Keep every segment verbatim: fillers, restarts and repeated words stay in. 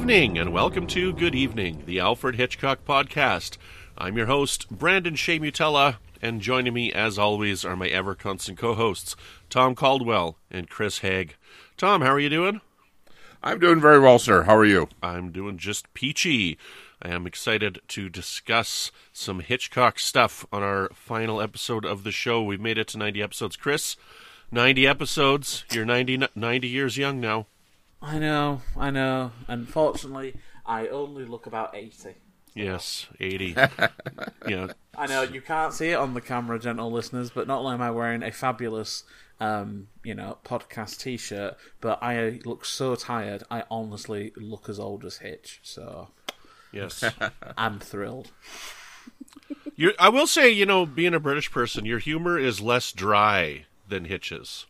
evening, and welcome to Good Evening, the Alfred Hitchcock Podcast. I'm your host, Brandon Shea Mutella, and joining me, as always, are my ever-constant co-hosts, Tom Caldwell and Chris Haig. Tom, how are you doing? I'm doing very well, sir. How are you? I'm doing just peachy. I am excited to discuss some Hitchcock stuff on our final episode of the show. We've made it to ninety episodes. Chris, ninety episodes. You're ninety, ninety years young now. I know, I know. Unfortunately, I only look about eighty. Yes, eighty. Yeah. I know, you can't see it on the camera, gentle listeners, but not only am I wearing a fabulous, um, you know, podcast t-shirt, but I look so tired, I honestly look as old as Hitch, so... Yes. I'm thrilled. You're, I will say, you know, being a British person, your humor is less dry than Hitch's.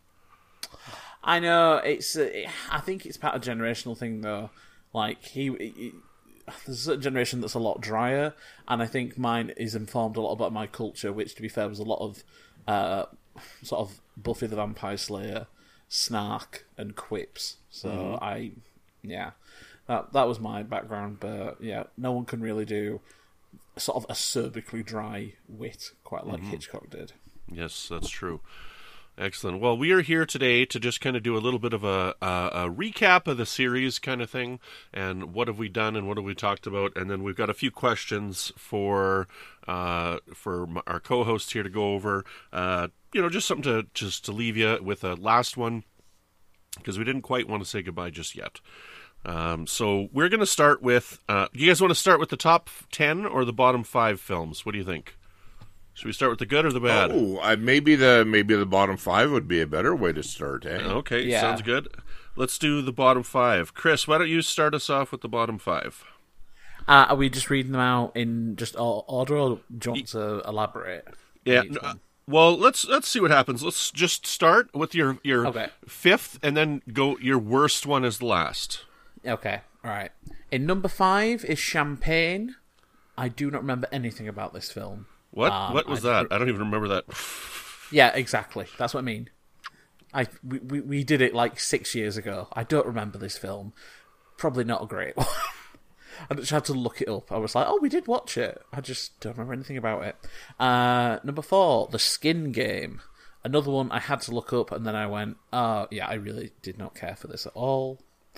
I know, it's. Uh, I think it's part of a generational thing, though. Like, he, he... There's a certain generation that's a lot drier, and I think mine is informed a lot about my culture, which, to be fair, was a lot of uh, sort of Buffy the Vampire Slayer, snark, and quips. So mm-hmm. I... Yeah. That that was my background, but yeah, no one can really do sort of acerbically dry wit quite like mm-hmm. Hitchcock did. Yes, that's true. Excellent. Well, we are here today to just kind of do a little bit of a, a, a recap of the series kind of thing, and what have we done and what have we talked about, and then we've got a few questions for uh, for our co-hosts here to go over. Uh, you know, just something to just to leave you with a last one, because we didn't quite want to say goodbye just yet. Um, so we're going to start with, uh, you guys want to start with the top ten or the bottom five films? What do you think? Should we start with the good or the bad? Oh, uh, maybe the maybe the bottom five would be a better way to start, eh? Okay, yeah. Sounds good. Let's do the bottom five. Chris, why don't you start us off with the bottom five? Uh, are we just reading them out in just order, or do you want to elaborate? Yeah, no, uh, well, let's let's see what happens. Let's just start with your, your okay. fifth, and then go your worst one as the last. Okay, alright. In number five is Champagne. I do not remember anything about this film. What? Um, what was I, that? I don't even remember that. Yeah, exactly. That's what I mean. I we, we, we did it like six years ago. I don't remember this film. Probably not a great one. I just had to look it up. I was like, oh, we did watch it. I just don't remember anything about it. Uh, number four, The Skin Game. Another one I had to look up, and then I went, oh, yeah, I really did not care for this at all.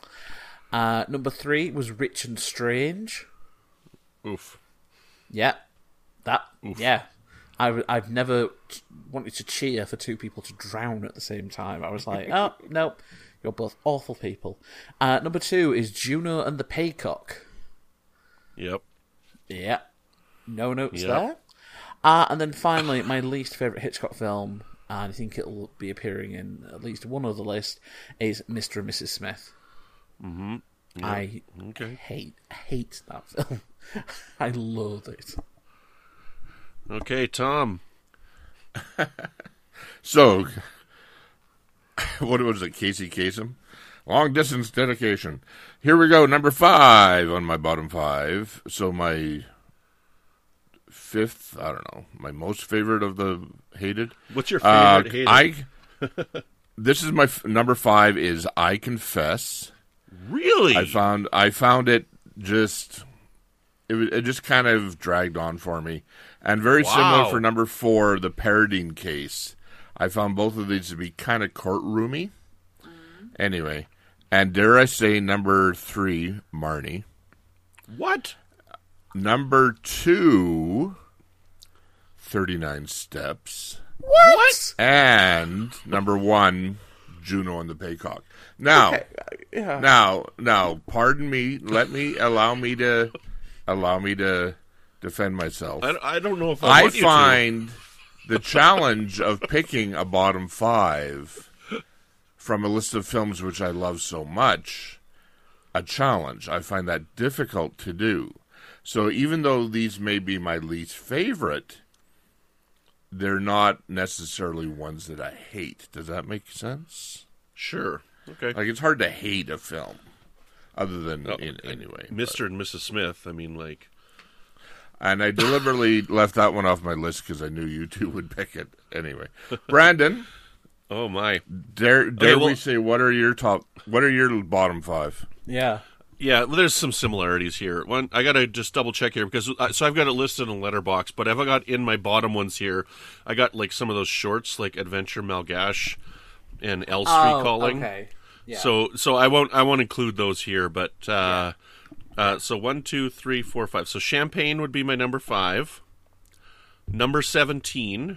Uh, number three was Rich and Strange. Oof. Yeah. That, Oof. yeah. I, I've never wanted to cheer for two people to drown at the same time. I was like, oh, no, you're both awful people. Uh, number two is Juno and the Paycock. Yep. Yeah. No notes yep. there. Uh, and then finally, my least favourite Hitchcock film, and I think it'll be appearing in at least one other list, is Mister and Missus Smith. Mm-hmm. Yep. I okay. hate hate that film. I loathe it. Okay, Tom. So, what was it, Casey Kasem? Long distance dedication. Here we go, number five on my bottom five. So my fifth, I don't know, my most favorite of the hated. What's your favorite uh, hated? I. This is my f- number five. Is I Confess. Really? I found I found it just it, it just kind of dragged on for me, and very wow. similar for number four, The Paradine Case. I found both of these to be kind of courtroomy. Mm-hmm. Anyway, and dare I say, number three, Marnie. What? Number two, thirty-nine Steps. What? And number one, Juno and the Paycock. Now, okay. yeah. now, now, pardon me. Let me allow me to allow me to defend myself. I, I don't know if I, I want you find the challenge of picking a bottom five from a list of films which I love so much a challenge. I find that difficult to do. So even though these may be my least favorite, they're not necessarily ones that I hate. Does that make sense? Sure. Okay. Like, it's hard to hate a film, other than oh, in anyway. Mister and Missus Smith. I mean, like, and I deliberately left that one off my list because I knew you two would pick it anyway. Brandon, oh my! Dare dare okay, well, we say what are your top? What are your bottom five? Yeah. Yeah, well, there's some similarities here. One, I gotta just double check here because uh, so I've got it listed in Letterbox, but I've got in my bottom ones here. I got like some of those shorts, like Adventure Malgache and L Street Oh, Calling. okay. Yeah. So, so I won't, I won't include those here. But uh, yeah. uh, so one, two, three, four, five. So Champagne would be my number five. Number seventeen,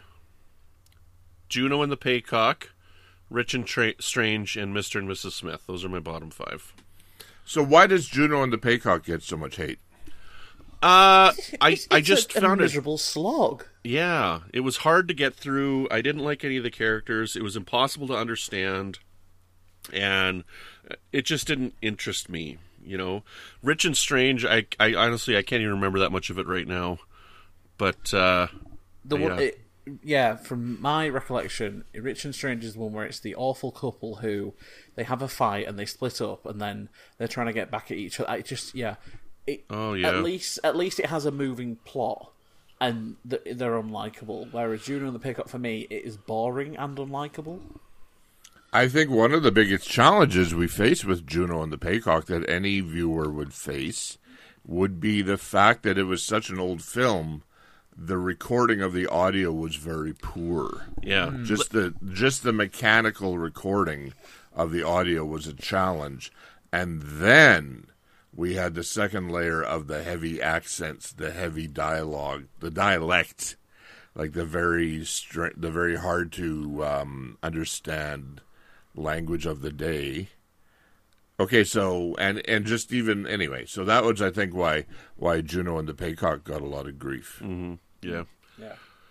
Juno and the Paycock, Rich and Tra- Strange, and Mister and Missus Smith. Those are my bottom five. So why does Juno and the Paycock get so much hate? Uh, I It's, I it's just a, found a it. miserable slog. Yeah, it was hard to get through. I didn't like any of the characters. It was impossible to understand, and it just didn't interest me. You know, Rich and Strange. I, I honestly I can't even remember that much of it right now. But uh, The one, yeah. it, yeah, from my recollection, Rich and Strange is the one where it's the awful couple who they have a fight and they split up and then they're trying to get back at each other. I just, yeah, it, Oh, yeah. At least, at least it has a moving plot and th- they're unlikable. Whereas Juno and the Pickup for me, it is boring and unlikable. I think one of the biggest challenges we face with Juno and the Paycock that any viewer would face would be the fact that it was such an old film. The recording of the audio was very poor. yeah, Just the just the mechanical recording of the audio was a challenge. And then we had the second layer of the heavy accents, the heavy dialogue, the dialect, like the very str- the very hard to um, understand language of the day. Okay, so and and just even anyway, so that was I think why why Juno and the Paycock got a lot of grief. mm-hmm. yeah. Yeah.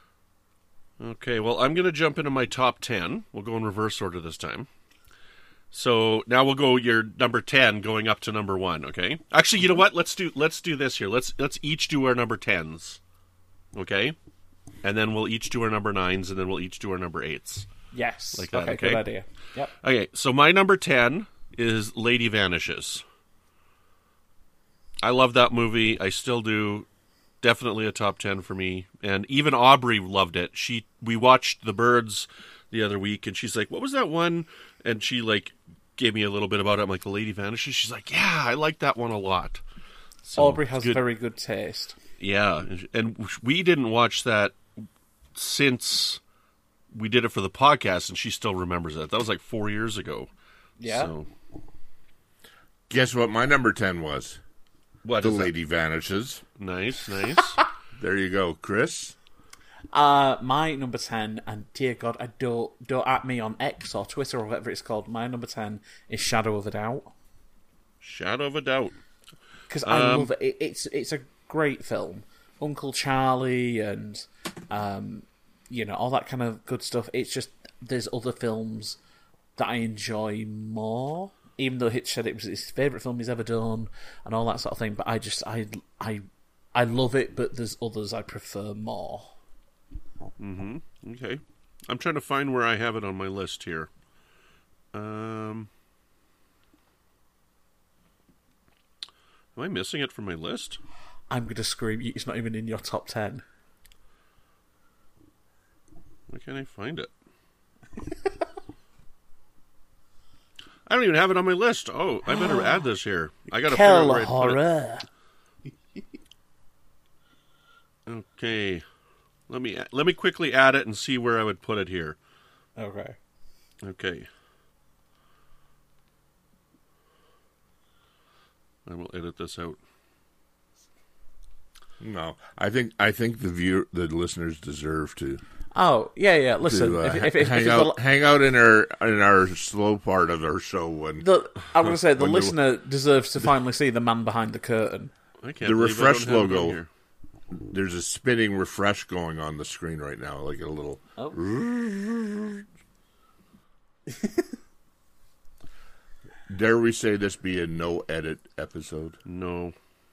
Okay, well, I'm going to jump into my top ten. We'll go in reverse order this time. So now we'll go your number ten going up to number one, okay? Actually, you know what? Let's do let's do this here. Let's let's each do our number tens. Okay? And then we'll each do our number nines and then we'll each do our number eights. Yes. Like that, okay, okay? good idea. Yep. Okay, so my number ten is Lady Vanishes. I love that movie. I still do. Definitely a top ten for me. And even Aubrey loved it. She we watched The Birds the other week and she's like, "What was that one?" And she like gave me a little bit about it. I'm like, "The Lady Vanishes." She's like, "Yeah, I like that one a lot." So, Aubrey has good. very good taste. Yeah, and we didn't watch that since we did it for the podcast, and she still remembers it. That was like four years ago. Yeah. So, Guess what my number ten was? what The is that? Lady Vanishes. Nice, nice. There you go, Chris. Uh, my number ten, and dear God, I don't don't at me on X or Twitter or whatever it's called. My number ten is Shadow of a Doubt Shadow of a doubt. because I Um, love it. it. It's it's a great film. Uncle Charlie and um, you know all that kind of good stuff. It's just there's other films that I enjoy more. Even though Hitch said it was his favourite film he's ever done and all that sort of thing, but I just I I I love it, but there's others I prefer more. Okay. I'm trying to find where I have it on my list here. Um, am I missing it from my list? I'm gonna scream. It's not even in your top ten. Why can't I find it? I don't even have it on my list. Oh, I better add this here. I gotta figure out Hell where I put it. horror. Okay. Let me let me quickly add it and see where I would put it here. Okay. Okay. I will edit this out. No, I think I think the viewer, the listeners deserve to, Oh yeah, yeah. Listen, to uh, if, if, if, hang if out the, hang out in our in our slow part of our show when the, I'm gonna say the When the- listener deserves to finally see the man behind the curtain. I can't The believe I refresh don't have it on logo. here. there's a spinning refresh going on the screen right now, like a little. Oh. Dare we say this be a no edit episode? No.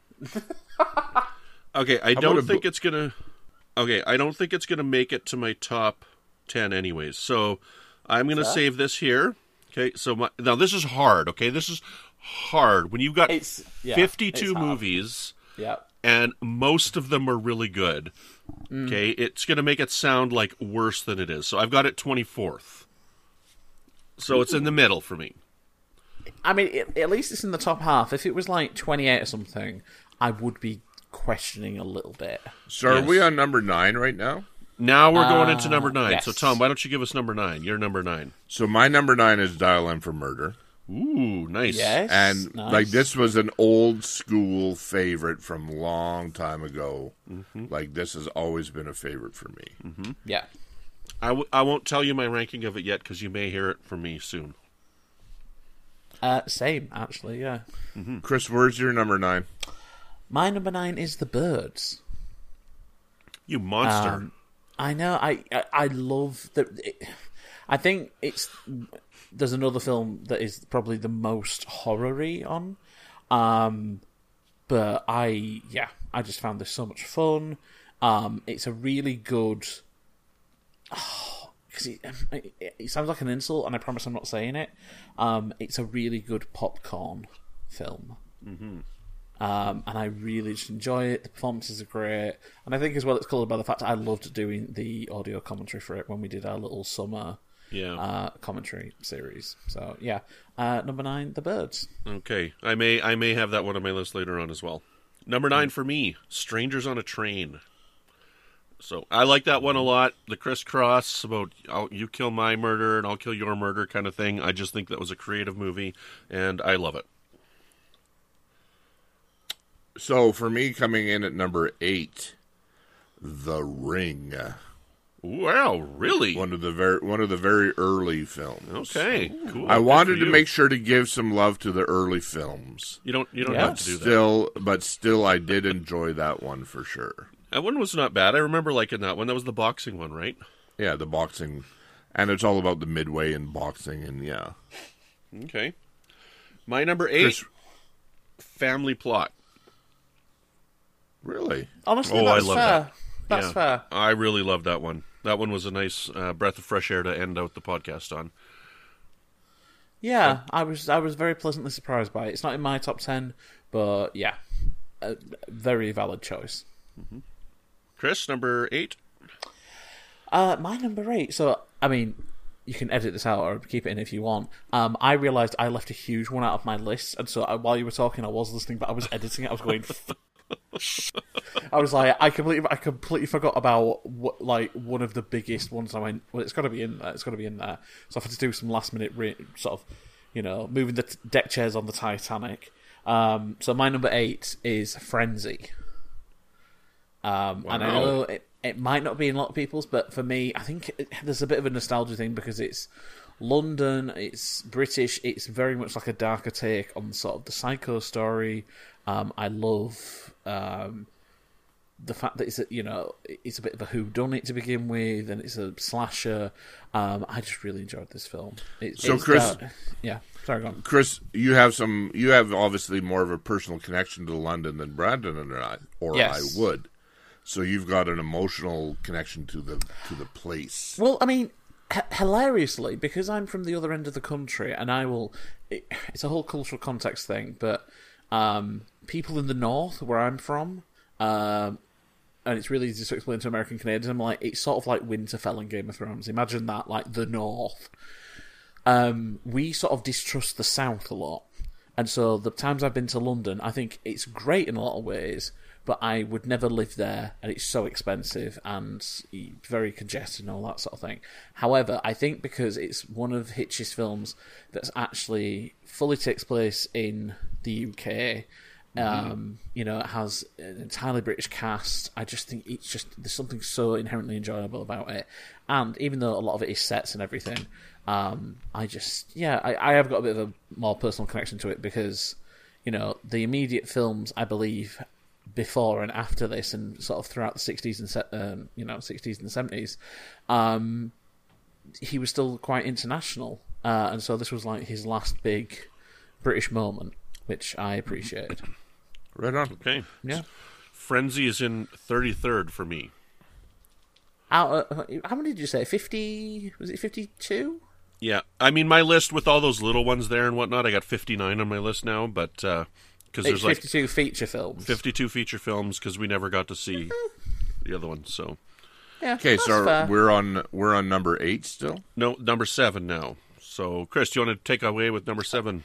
Okay, I about don't a think bo- it's gonna. Okay, I don't think it's gonna make it to my top ten, anyways. So I'm gonna Fair. save this here. Okay, so my, now this is hard. Okay, this is hard when you've got It's yeah, fifty-two it's hard. movies Yeah. and most of them are really good. Mm. Okay, it's gonna make it sound like worse than it is. So I've got it twenty-fourth. So it's in the middle for me. I mean, it, at least it's in the top half. If it was like twenty-eight or something, I would be questioning a little bit. So Yes. are we on number nine right now? Now we're going Uh, into number nine. yes. So, Tom, why don't you give us number nine? You're number nine. So my number nine is Dial M for Murder. Ooh, nice. Yes, And nice. like this was an old school favorite from a long time ago. Mm-hmm. Like this has always been a favorite for me. Mm-hmm. Yeah. I, w- I won't tell you my ranking of it yet because you may hear it from me soon. Uh, same, actually, yeah. Chris, where's your number nine? My number nine is The Birds. You monster. Um, I know. I I, I love that. It, I think it's there's another film that is probably the most horror-y on, um, but I yeah I just found this so much fun. Um, it's a really good. Oh, 'cause it, it, it sounds like an insult, and I promise I'm not saying it. Um, it's a really good popcorn film. Mm-hmm. Um, and I really just enjoy it. The performances are great, and I think as well it's coloured by the fact that I loved doing the audio commentary for it when we did our little summer yeah. uh, commentary series. So yeah, uh, number nine, The Birds. Okay. I may I may have that one on my list later on as well. Number nine for me, Strangers on a Train. So I like that one a lot. The crisscross about I'll, you kill my murder and I'll kill your murder kind of thing. I just think that was a creative movie, and I love it. So for me, coming in at number eight, The Ring. Wow, really? One of the very one of the very early films. Okay, cool. I Good wanted for to you. make sure to give some love to the early films. you don't you don't Yeah. have to do that. Still, but still, I did enjoy that one for sure. That one was not bad. I remember liking that one. That was the boxing one, right? Yeah, the boxing, and it's all about the midway in boxing, and yeah. Okay. My number eight, Chris, Family Plot. really? Honestly, Oh, I that's love fair. that. That's Yeah. fair. I really loved that one. That one was a nice uh, breath of fresh air to end out the podcast on. Yeah, I was I was very pleasantly surprised by it. It's not in my top ten, but yeah, a very valid choice. Chris, number eight. Uh, my number eight. So, I mean, you can edit this out or keep it in if you want. Um, I realised I left a huge one out of my list, and so I, while you were talking, I was listening, but I was editing it. I was going. I was like, I completely, I completely forgot about what, like one of the biggest ones. I went, well, it's got to be in there. It's got to be in there. So I had to do some last minute, re- sort of, you know, moving the t- deck chairs on the Titanic. Um, so my number eight is Frenzy. Um, And I Wow. know it, it might not be in a lot of people's, but for me, I think it, there's a bit of a nostalgia thing because it's London, it's British, it's very much like a darker take on sort of the Psycho story. Um, I love um, the fact that it's a, you know it's a bit of a whodunit to begin with, and it's a slasher. Um, I just really enjoyed this film. It, So, it's Chris- dark- yeah, sorry, go on. Chris, you have some. You have obviously more of a personal connection to London than Brandon and I, or Yes. I would. So you've got an emotional connection to the to the place. Well, I mean, h- hilariously, because I'm from the other end of the country, and I will. It, it's a whole cultural context thing, but um, people in the north, where I'm from, um, and it's really easy to explain to American Canadians. I'm like, it's sort of like Winterfell in Game of Thrones. Imagine that, like the north. Um, we sort of distrust the south a lot, and so the times I've been to London, I think it's great in a lot of ways. But I would never live there, and it's so expensive and very congested and all that sort of thing. However, I think because it's one of Hitch's films that's actually fully takes place in the U K, um, you know, it has an entirely British cast. I just think it's just there's something so inherently enjoyable about it. And even though a lot of it is sets and everything, um, I just yeah, I, I have got a bit of a more personal connection to it because, you know, the immediate films I believe. Before and after this, and sort of throughout the sixties and se- um, you know sixties and seventies, um, he was still quite international, uh, and so this was like his last big British moment, which I appreciated. Right on. Okay. Yeah. Frenzy is in thirty-third for me. How, uh, how many did you say? Fifty? Was it fifty-two? Yeah. I mean, my list with all those little ones there and whatnot, I got fifty-nine on my list now, but uh, because It's there's like fifty-two feature films. fifty-two feature films because we never got to see the other ones. So Yeah. Okay, that's so fair. we're on we're on number eight still. no, number seven now. So Chris, do you want to take away with number seven?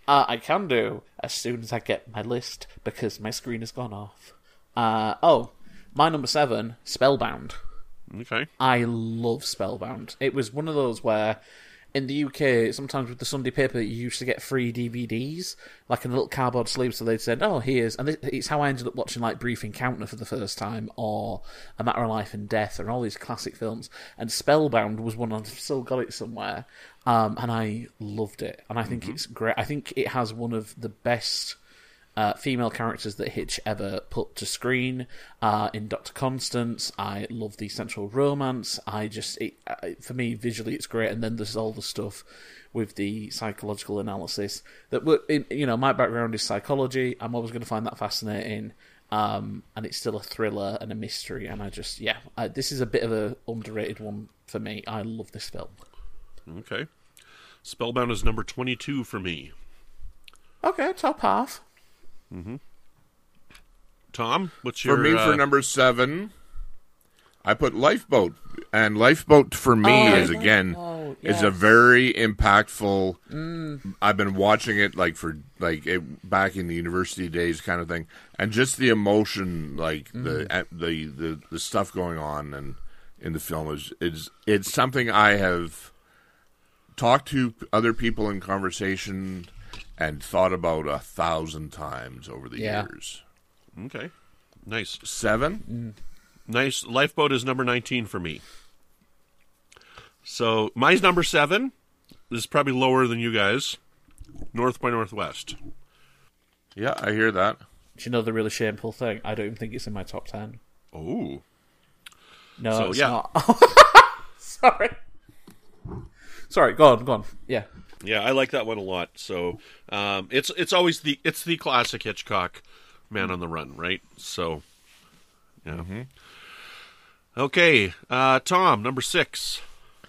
Uh, I can do as soon as I get my list because my screen has gone off. Uh, oh, my number seven, Spellbound. Okay. I love Spellbound. It was one of those where, in the U K, sometimes with the Sunday paper, you used to get free D V Ds, like in a little cardboard sleeve, so they'd said, oh, here's... And it's how I ended up watching, like, Brief Encounter for the first time, or A Matter of Life and Death, and all these classic films. And Spellbound was one, I've still got it somewhere, um, and I loved it. And I think mm-hmm. it's great. I think it has one of the best... Uh, female characters that Hitch ever put to screen. Uh, in Doctor Constance, I love the central romance. I just, it, for me, visually, it's great. And then there's all the stuff with the psychological analysis that, you know, my background is psychology. I'm always going to find that fascinating. Um, and it's still a thriller and a mystery. And I just, yeah, I, this is a bit of a underrated one for me. I love this film. Okay. Spellbound is number twenty-two for me. Okay, top half. Mm-hmm. Tom, what's your... For me, uh... for number seven, I put Lifeboat. And Lifeboat, for me, oh, is, again, oh, yes. is a very impactful... Mm. I've been watching it, like, for, like, it, back in the university days kind of thing. And just the emotion, like, mm. the, the the the stuff going on and in the film is, is... It's something I have talked to other people in conversation... and thought about a thousand times over the yeah. years. Okay. Nice. Seven? Mm. Nice. Lifeboat is number nineteen for me. So, mine's number seven. This is probably lower than you guys. North by Northwest. Yeah, I hear that. Do you know the really shameful thing? I don't even think it's in my top ten. Oh. No, so, it's yeah. not. Sorry. Sorry, go on, go on. Yeah. Yeah, I like that one a lot. So um, it's it's always the it's the classic Hitchcock Man on the Run, right? So yeah. Mm-hmm. Okay, uh, Tom, number six,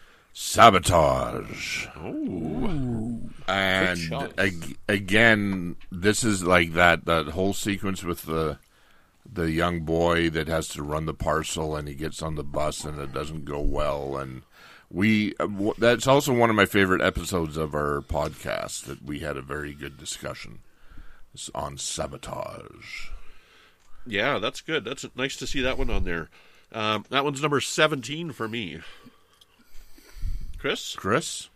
Sabotage. Oh, and ag- again, this is like that that whole sequence with the the young boy that has to run the parcel, and he gets on the bus, and it doesn't go well, and. We uh, w- that's also one of my favorite episodes of our podcast that we had a very good discussion it's on Sabotage. Yeah, that's good. That's nice to see that one on there. Um, that one's number seventeen for me. Chris? Chris?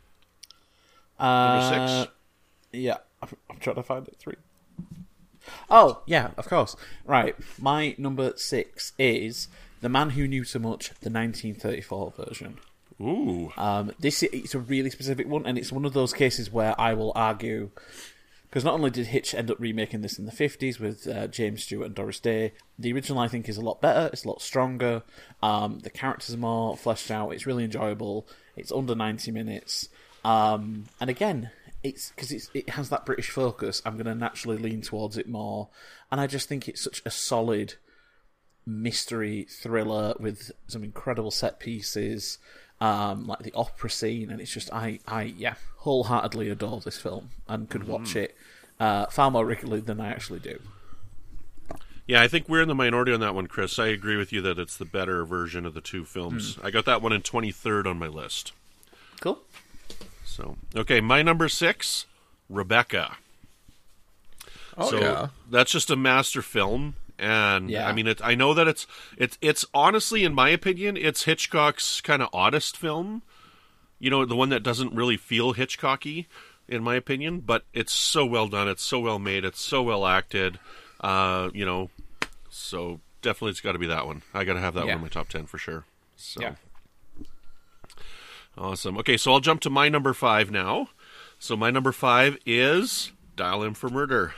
Uh, number six? Yeah, I'm, I'm trying to find it. Three. Oh, yeah, of course. Right, my number six is The Man Who Knew So Much, the nineteen thirty-four version. Ooh. Um, this it's a really specific one, and it's one of those cases where I will argue, because not only did Hitch end up remaking this in the fifties with uh, James Stewart and Doris Day, the original I think is a lot better, it's a lot stronger, um, the characters are more fleshed out, it's really enjoyable, it's under ninety minutes, um, and again, it's because it's, it has that British focus, I'm going to naturally lean towards it more, and I just think it's such a solid mystery thriller with some incredible set pieces. Um, like the opera scene, and it's just I, I yeah, wholeheartedly adore this film and could mm-hmm. watch it uh, far more regularly than I actually do. Yeah, I think we're in the minority on that one, Chris. I agree with you that it's the better version of the two films. Mm. I got that one in twenty-third on my list. Cool. So, okay, my number six, Rebecca. Oh, so yeah. That's just a master film. And yeah. I mean, it, I know that it's it's it's honestly, in my opinion, it's Hitchcock's kind of oddest film. You know, the one that doesn't really feel Hitchcocky, in my opinion. But it's so well done. It's so well made. It's so well acted. Uh, you know, so definitely it's got to be that one. I got to have that yeah. one in my top ten for sure. So yeah. Awesome. Okay, so I'll jump to my number five now. So my number five is Dial M for Murder.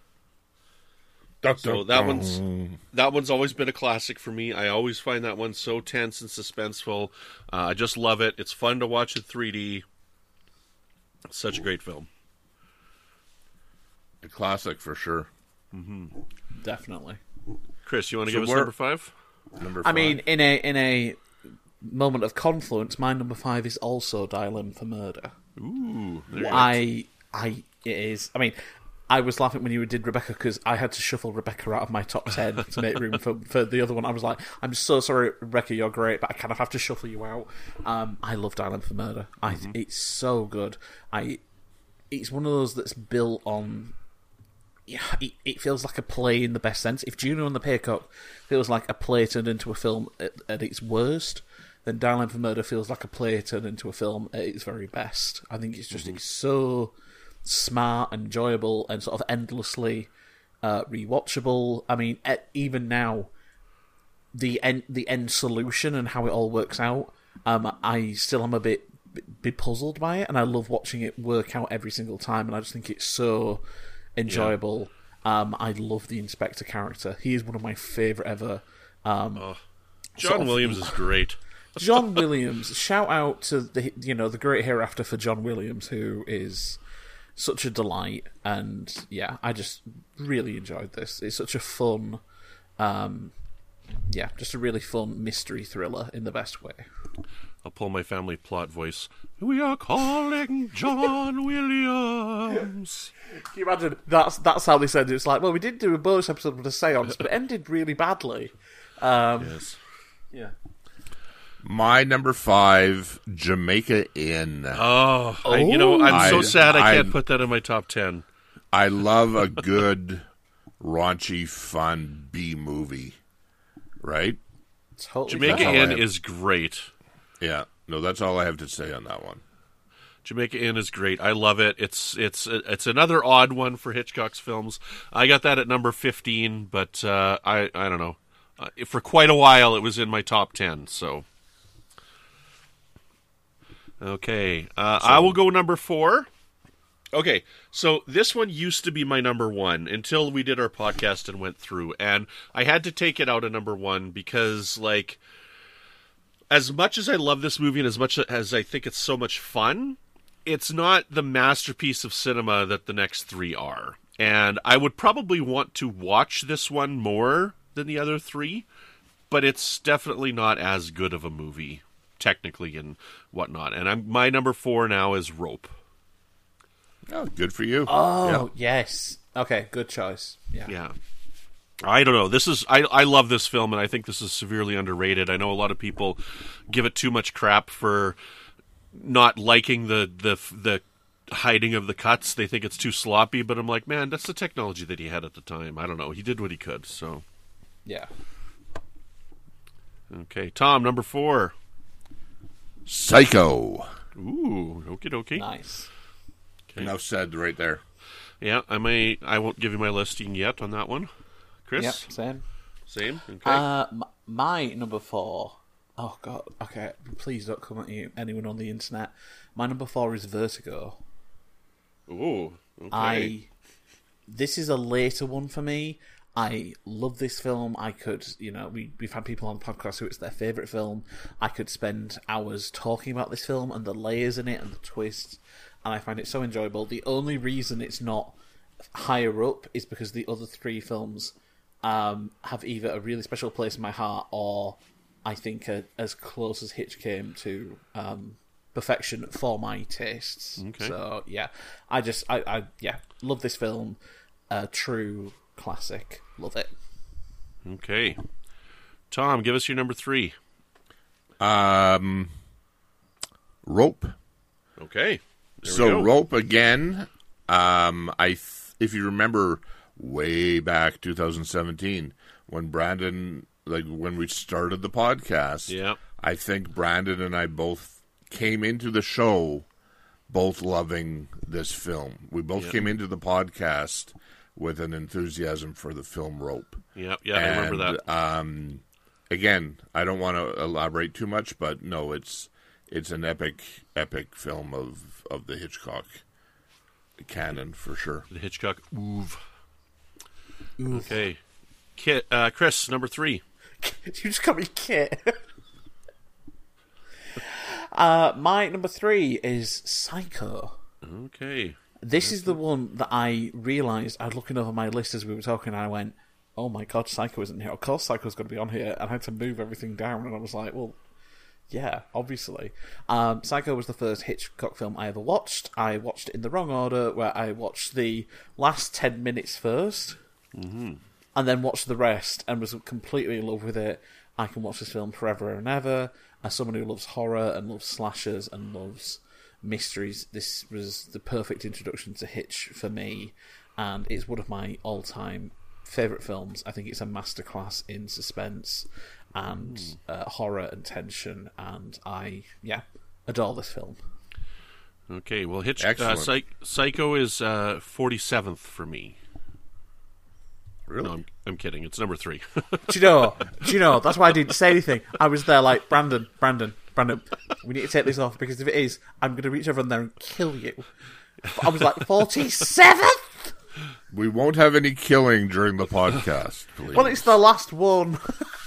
So that one's that one's always been a classic for me. I always find that one so tense and suspenseful. Uh, I just love it. It's fun to watch in three D. It's such a great film. A classic for sure. Mm-hmm. Definitely. Chris, you want to So give us we're- number five? Number I five. mean, in a in a moment of confluence, my number five is also Dial M for Murder. Ooh, there you go. I I it is. I mean. I was laughing when you did Rebecca because I had to shuffle Rebecca out of my top ten to make room for, for the other one. I was like, I'm so sorry, Rebecca, you're great, but I kind of have to shuffle you out. Um, I love Dial M for Murder. I, mm-hmm. It's so good. I it's one of those that's built on. Yeah, it, it feels like a play in the best sense. If Juno and the Peacock feels like a play turned into a film at, at its worst, then Dial for Murder feels like a play turned into a film at its very best. I think it's just mm-hmm. it's so smart and enjoyable and sort of endlessly uh, rewatchable. I mean, at, even now, the end the end solution and how it all works out, um, I still am a bit be puzzled by it, and I love watching it work out every single time. And I just think it's so enjoyable. Yeah. Um, I love the Inspector character. He is one of my favourite ever. Um, oh. John sort of, Williams is great. John Williams. Shout out to the you know the great hereafter for John Williams, who is such a delight. And yeah, I just really enjoyed this. It's such a fun, um, yeah, just a really fun mystery thriller in the best way. I'll pull my family plot voice. We are calling John Williams. Can you imagine? That's that's how they said it. It's like, well, we did do a bonus episode with a seance, but it ended really badly. Um, yes. Yeah. My number five, Jamaica Inn. Oh, I, you know, I'm I, so sad I can't I, put that in my top ten. I love a good, raunchy, fun B movie. Right? Totally. Jamaica Inn is great. Yeah, no, that's all I have to say on that one. Jamaica Inn is great. I love it. It's it's it's another odd one for Hitchcock's films. I got that at number fifteen, but uh, I I don't know. Uh, for quite a while, it was in my top ten. So, okay, uh, so, I will go number four. Okay, so this one used to be my number one until we did our podcast and went through, and I had to take it out of number one because, like, as much as I love this movie and as much as I think it's so much fun, it's not the masterpiece of cinema that the next three are. And I would probably want to watch this one more than the other three, but it's definitely not as good of a movie, technically and whatnot. And I'm, my number four now is Rope. Oh, good for you. Oh, yeah. Yes. Okay, good choice. Yeah. Yeah. I don't know. This is I, I love this film, and I think this is severely underrated. I know a lot of people give it too much crap for not liking the the the hiding of the cuts. They think it's too sloppy, but I'm like, man, that's the technology that he had at the time. I don't know. He did what he could. So, yeah. Okay, Tom, number four. Psycho. Ooh, okie dokie. Nice. Okay. Enough said right there. Yeah, I may. I won't give you my listing yet on that one. Chris? Yep, same. Same? Okay. Uh, m- my number four... Oh, God. Okay, please don't come at you, anyone on the internet. My number four is Vertigo. Ooh, okay. I... This is a later one for me. I love this film. I could, you know, we, we've had people on the podcast who it's their favourite film. I could spend hours talking about this film and the layers in it and the twists, and I find it so enjoyable. The only reason it's not higher up is because the other three films... Um, have either a really special place in my heart or I think are as close as Hitch came to um, perfection for my tastes. Okay. So yeah, I just I, I yeah love this film, a true classic. Love it. Okay, Tom, give us your number three. Um, Rope. Okay. There so we go. Rope again. Um, I th- if you remember. Way back two thousand seventeen when Brandon, like when we started the podcast, yeah. I think Brandon and I both came into the show both loving this film. We both yeah. came into the podcast with an enthusiasm for the film Rope. Yeah, yeah, and, I remember that. Um, again, I don't want to elaborate too much, but no, it's it's an epic, epic film of, of the Hitchcock canon for sure. The Hitchcock oeuvre. Okay, Kit, uh, Chris, number three. You just call me Kit. uh, my number three is Psycho. Okay. This That's is the one that I realised. I was looking over my list as we were talking, and I went, "Oh my god, Psycho isn't here. Of course, Psycho's got to be on here." And I had to move everything down, and I was like, "Well, yeah, obviously." Um, Psycho was the first Hitchcock film I ever watched. I watched it in the wrong order, where I watched the last ten minutes first. Mm-hmm. And then watched the rest and was completely in love with it. I can watch this film forever and ever. As someone who loves horror and loves slashers and loves mysteries. This was the perfect introduction to Hitch for me, and it's one of my all-time favourite films. I think it's a masterclass in suspense and mm. uh, horror and tension, and I, yeah, adore this film. Okay, well, Hitch, uh, Psych- Psycho is uh, forty-seventh for me. Really? No, I'm, I'm kidding. It's number three. Do you know? Do you know? That's why I didn't say anything. I was there like, Brandon, Brandon, Brandon, we need to take this off, because if it is, I'm going to reach over in there and kill you. I was like, forty-seventh? We won't have any killing during the podcast, please. Well, it's the last one.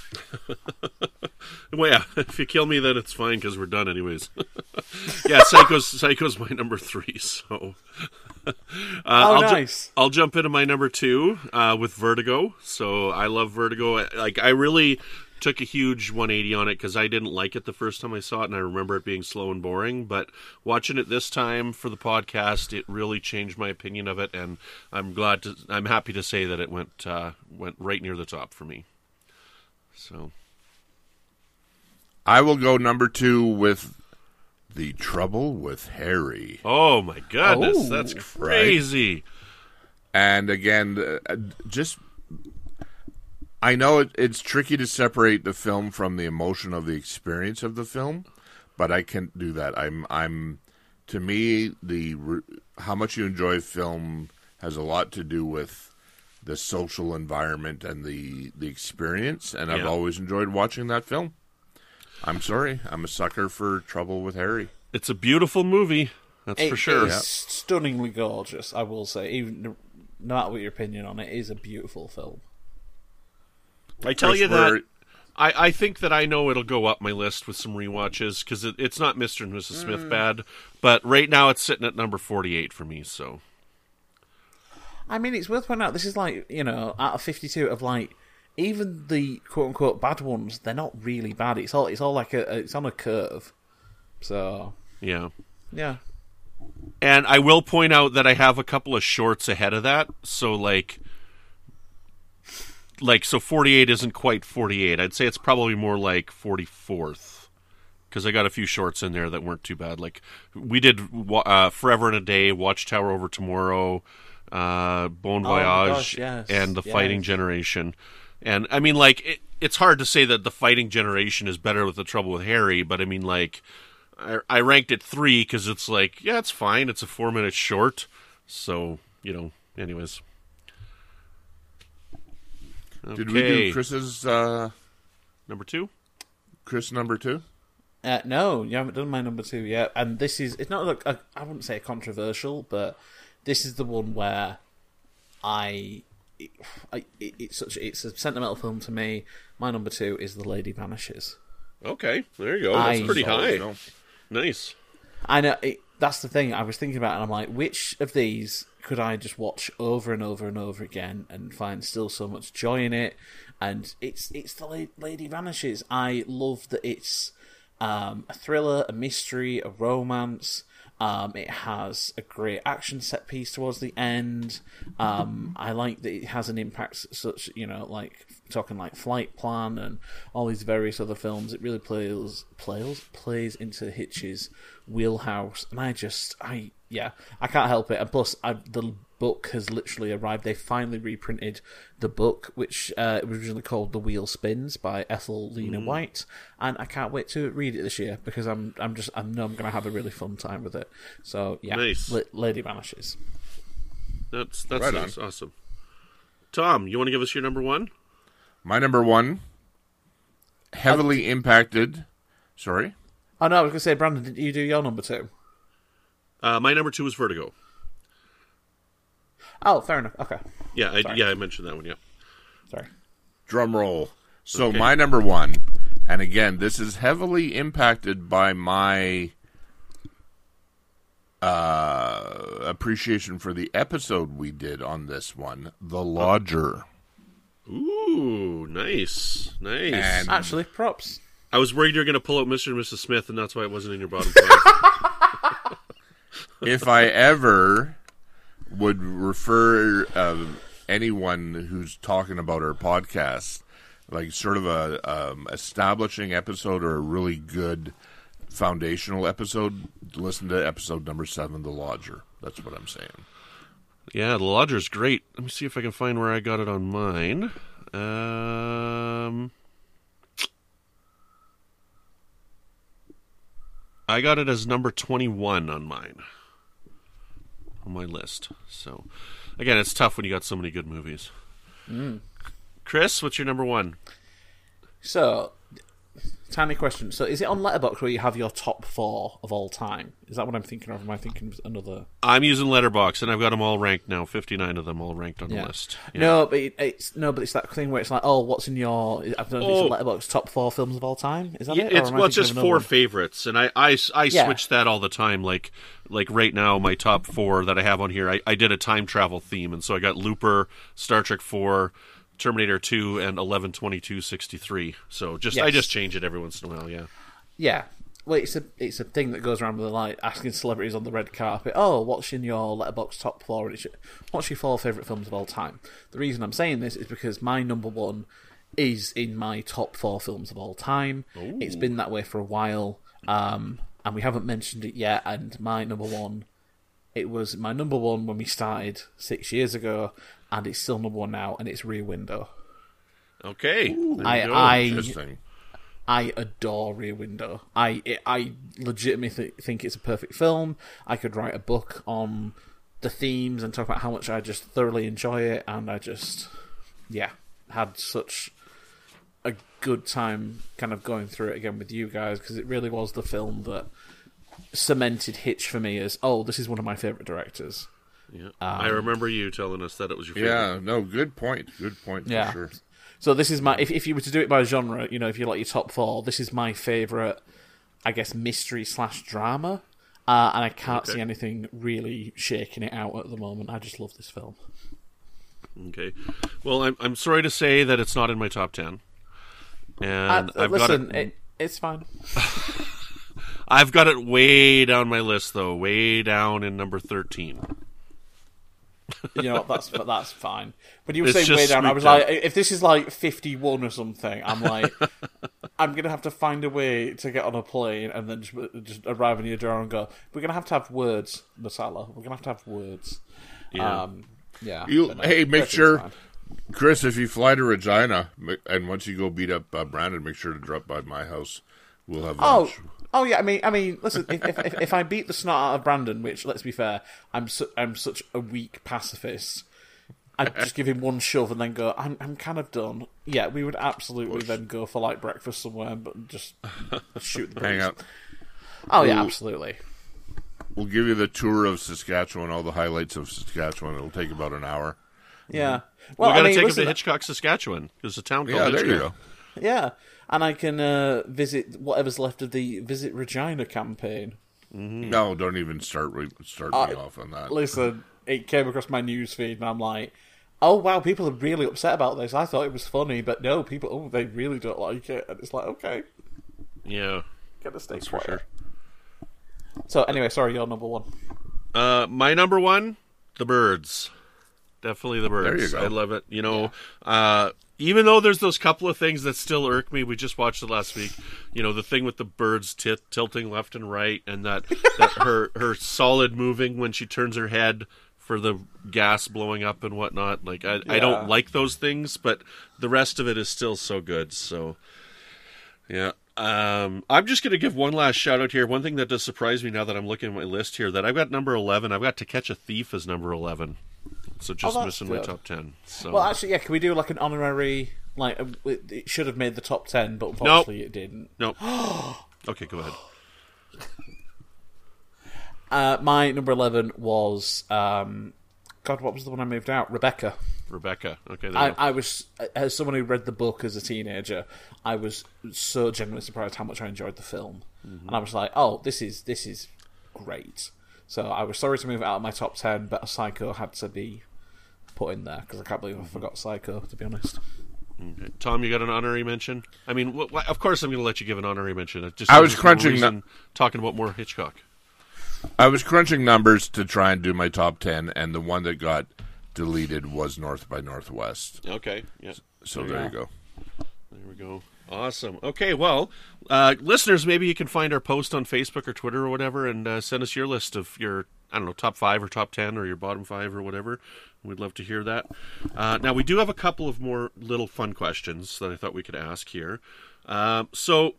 Well, yeah, if you kill me, then it's fine, because we're done anyways. Yeah, Psycho's, Psycho's my number three, so... Uh, oh, I'll nice. Ju- I'll jump into my number two uh, with Vertigo. So I love Vertigo. Like, I really took a huge one eighty on it because I didn't like it the first time I saw it, and I remember it being slow and boring. But watching it this time for the podcast, it really changed my opinion of it, and I'm glad to. I'm happy to say that it went uh, went right near the top for me. So I will go number two with The Trouble with Harry. Oh my goodness, oh, that's crazy. Right? And again, uh, just I know it, it's tricky to separate the film from the emotion of the experience of the film, but I can't do that. I'm I'm to me the how much you enjoy film has a lot to do with the social environment and the the experience, and I've yeah. always enjoyed watching that film. I'm sorry. I'm a sucker for Trouble with Harry. It's a beautiful movie. That's it for sure. It's stunningly gorgeous, I will say. Even no matter what your opinion on it, it is a beautiful film. I tell you that I, I think that I know it'll go up my list with some rewatches because it, it's not Mister and Missus Smith mm. bad, but right now it's sitting at number forty-eight for me. So, I mean, it's worth pointing out this is like, you know, out of fifty-two of like. Even the quote unquote bad ones, they're not really bad. It's all it's all like a it's on a curve. So yeah, yeah. And I will point out that I have a couple of shorts ahead of that. So like, like so forty-eight isn't quite forty-eight. I'd say it's probably more like forty-fourth because I got a few shorts in there that weren't too bad. Like we did uh, Forever and a Day, Watchtower Over Tomorrow, uh, Bon Voyage, oh gosh, yes. and The yes. Fighting Generation. And, I mean, like, it, it's hard to say that The Fighting Generation is better with The Trouble with Harry, but, I mean, like, I, I ranked it three because it's like, yeah, it's fine. It's a four-minute short. So, you know, anyways. Okay. Did we do Chris's... Uh, number two? Chris number two? Uh, no, you haven't done my number two yet. And this is... It's not, like a, I wouldn't say controversial, but this is the one where I... I, it, it's such it's a sentimental film to me. My number two is The Lady Vanishes. Okay, there you go. That's I, pretty high. No. Nice. I know. It, that's the thing I was thinking about, and I'm like, which of these could I just watch over and over and over again and find still so much joy in it? And it's it's The Lady Vanishes. I love that it's um, a thriller, a mystery, a romance. Um, it has a great action set piece towards the end. Um, I like that it has an impact such, you know, like talking like Flight Plan and all these various other films. It really plays plays plays into Hitch's wheelhouse, and I just, I yeah, I can't help it. And plus, I, the book has literally arrived. They finally reprinted the book, which uh, was originally called The Wheel Spins by Ethel Lena mm. White, and I can't wait to read it this year because I'm I'm just I know I'm going to have a really fun time with it. So yeah, nice. L- Lady Vanishes. That's that's right nice. Awesome. Tom, you want to give us your number one? My number one, heavily uh, impacted. Sorry. Oh no, I was going to say, Brandon, did you do your number two? Uh, my number two is Vertigo. Oh, fair enough. Okay. Yeah, I, yeah, I mentioned that one. Yeah. Sorry. Drum roll. So okay. My number one, and again, this is heavily impacted by my uh, appreciation for the episode we did on this one, The Lodger. Ooh, nice, nice. And actually, props. I was worried you were going to pull out Mister and Missus Smith, and that's why it wasn't in your bottom five. If I ever would refer uh, anyone who's talking about our podcast, like sort of a um, establishing episode or a really good foundational episode, listen to episode number seven, The Lodger. That's what I'm saying. Yeah, The Lodger's great. Let me see if I can find where I got it on mine. Um, I got it as number twenty-one on mine. On my list. So, again, it's tough when you got so many good movies. Mm. Chris, what's your number one? So, tiny question. So, is it on Letterboxd where you have your top four of all time? Is that what I'm thinking of? Am I thinking of another? I'm using Letterboxd, and I've got them all ranked now. fifty-nine of them all ranked on Yeah. the list. Yeah. No, but it, it's no, but it's that thing where it's like, oh, what's in your? I don't know if Oh. it's a Letterboxd top four films of all time. Is that Yeah, it? Or it's am I well, it's thinking just of another four one? favorites, and I, I, I Yeah. switch that all the time. Like, like right now, my top four that I have on here, I, I did a time travel theme, and so I got Looper, Star Trek four, Terminator two, and eleven twenty-two sixty-three. So just I Yes. just change it every once in a while. Yeah. Yeah. Well, it's a it's a thing that goes around with like asking celebrities on the red carpet. Oh, what's in your Letterboxd top four? And it's, what's your four favorite films of all time? The reason I'm saying this is because my number one is in my top four films of all time. Ooh. It's been that way for a while, um, and we haven't mentioned it yet. And my number one, it was my number one when we started six years ago, and it's still number one now, and it's Rear Window. Okay. There I you go. I Interesting. I adore Rear Window. I I legitimately th- think it's a perfect film. I could write a book on the themes and talk about how much I just thoroughly enjoy it, and I just, yeah, had such a good time kind of going through it again with you guys, because it really was the film that cemented Hitch for me as, oh, this is one of my favourite directors. Yeah. I remember you telling us that it was your favorite. Yeah, no, good point. Good point for Yeah. sure. So this is my, if if you were to do it by genre, you know, if you like your top four, this is my favourite, I guess, mystery slash drama. Uh, and I can't Okay. see anything really shaking it out at the moment. I just love this film. Okay. Well, I'm I'm sorry to say that it's not in my top ten. And Uh, I've listen, got it, it, it's fine. I've got it way down my list though, way down in number thirteen. You know what? That's but that's fine. When you were It's saying just way down, I sweet was down. like, if this is like fifty-one or something, I'm like, I'm gonna have to find a way to get on a plane and then just, just arrive in your door and go. We're gonna have to have words, Nasala. We're gonna have to have words. Yeah. Um, yeah. You, but no, hey, make thirteen's sure, fine. Chris, if you fly to Regina, ma- and once you go beat up uh, Brandon, make sure to drop by my house. We'll have Oh, lunch. oh yeah. I mean, I mean, listen. If, if, if, if I beat the snot out of Brandon, which let's be fair, I'm su- I'm such a weak pacifist. I'd just give him one shove and then go. I'm I'm kind of done. Yeah, we would absolutely then go for like breakfast somewhere, but just shoot the breeze. Hang out. Oh yeah, Ooh. absolutely. We'll give you the tour of Saskatchewan, all the highlights of Saskatchewan. It'll take about an hour. Yeah. Well, we got to I mean, take listen, him to Hitchcock, Saskatchewan. There's a town called Yeah, there you Hitchcock. go. yeah, and I can uh, visit whatever's left of the Visit Regina campaign. No, don't even start re- start me Uh, off on that. Listen, it came across my newsfeed, and I'm like, oh wow, people are really upset about this. I thought it was funny, but no, people, oh, they really don't like it, and it's like, okay, Yeah, gotta stay that's for quiet. sure. So anyway, sorry, you're number one. Uh, my number one, The Birds. Definitely The Birds. There you go. I love it. You know, uh, even though there's those couple of things that still irk me, we just watched it last week. You know, the thing with the birds t- tilting left and right, and that, that her her solid moving when she turns her head for the gas blowing up and whatnot. Like I, I Yeah. don't like those things, but the rest of it is still so good. So, yeah. Um, I'm just going to give one last shout out here. One thing that does surprise me now that I'm looking at my list here, that I've got number eleven. I've got To Catch a Thief as number eleven. So just Oh, that's missing my good. top ten. So. Well, actually, yeah, can we do like an honorary? Like, uh, it it should have made the top ten, but unfortunately, it didn't. no. Okay, go ahead. Uh, my number eleven was, um, God, what was the one I moved out? Rebecca. Rebecca. Okay, there I, you go. I was, as someone who read the book as a teenager, I was so genuinely surprised how much I enjoyed the film, Mm-hmm. and I was like, "Oh, this is this is great." So I was sorry to move it out of my top ten, but Psycho had to be put in there because I can't believe I forgot Psycho. To be honest, Okay. Tom, you got an honorary mention? I mean, wh- wh- of course I'm going to let you give an honorary mention. It just I was gives us more crunching reason the- talking about more Hitchcock. I was crunching numbers to try and do my top ten, and the one that got deleted was North by Northwest. Okay, yeah. So there you go. There we go. Awesome. Okay, well, uh, listeners, maybe you can find our post on Facebook or Twitter or whatever, and uh, send us your list of your, I don't know, top five or top ten or your bottom five or whatever. We'd love to hear that. Uh, now, we do have a couple of more little fun questions that I thought we could ask here. Uh, so,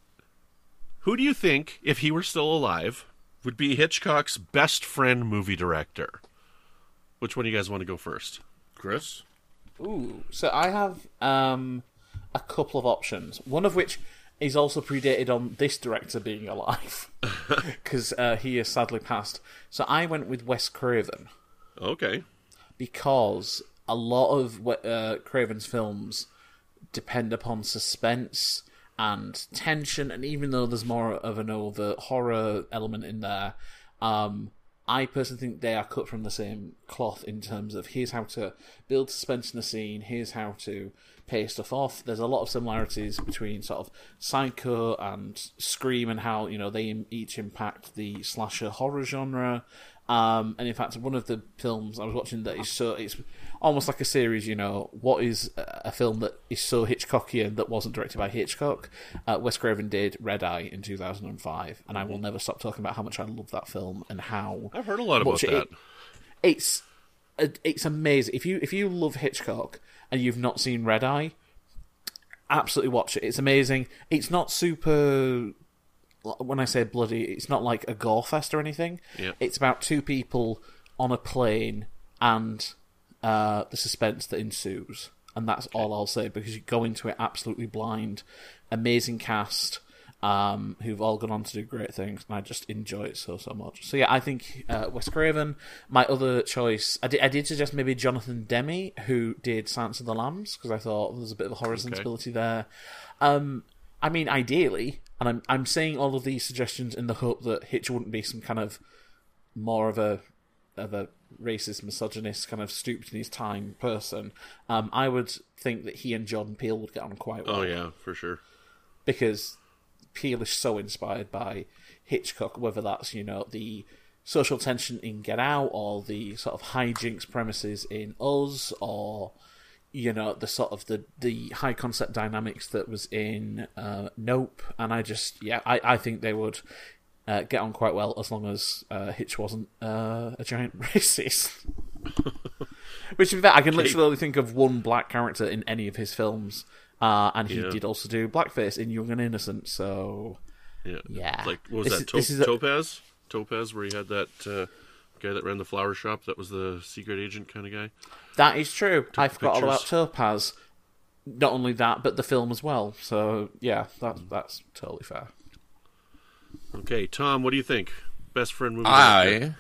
who do you think, if he were still alive, would be Hitchcock's best friend movie director? Which one do you guys want to go first? Chris? Ooh, so I have um, a couple of options. One of which is also predated on this director being alive, because uh, he has sadly passed. So I went with Wes Craven. Okay. Because a lot of uh, Craven's films depend upon suspense and tension, and even though there's more of an overt horror element in there, um, I personally think they are cut from the same cloth in terms of here's how to build suspense in a scene, here's how to pay stuff off. There's a lot of similarities between sort of Psycho and Scream and how, you know, they each impact the slasher horror genre. Um, and in fact, one of the films I was watching that is so, it's almost like a series, you know, what is a film that is so Hitchcockian that wasn't directed by Hitchcock? Uh, Wes Craven did Red Eye in two thousand five, and I will never stop talking about how much I love that film and how... I've heard a lot about it, that. It's it's amazing. If you if you love Hitchcock and you've not seen Red Eye, absolutely watch it. It's amazing. It's not super... When I say bloody, it's not like a gore fest or anything. Yep. It's about two people on a plane and uh, the suspense that ensues. And that's okay. all I'll say, because you go into it absolutely blind. Amazing cast, um, who've all gone on to do great things, and I just enjoy it so, so much. So yeah, I think uh, Wes Craven. My other choice, I did, I did suggest maybe Jonathan Demme, who did Silence of the Lambs, because I thought there's a bit of a horror okay. sensibility there. Um, I mean, ideally... And I'm I'm saying all of these suggestions in the hope that Hitch wouldn't be some kind of more of a of a racist, misogynist, kind of stooped in his time person. Um, I would think that he and Jordan Peele would get on quite well. Oh yeah, for sure. Because Peele is so inspired by Hitchcock, whether that's, you know, the social tension in Get Out or the sort of hijinks premises in Us, or you know, the sort of the, the high concept dynamics that was in uh, Nope, and I just, yeah, I, I think they would uh, get on quite well as long as uh, Hitch wasn't uh, a giant racist. Which, in fact, I can okay. literally think of one black character in any of his films, uh, and he yeah. did also do blackface in Young and Innocent, so yeah. yeah. Like, what was this that, is, to- this is Topaz? A... Topaz, where he had that... Uh... guy that ran the flower shop that was the secret agent kind of guy. That is true. Took I forgot pictures. all about Topaz. Not only that, but the film as well. So yeah, that that's totally fair. Okay, Tom, what do you think? Best friend movie? I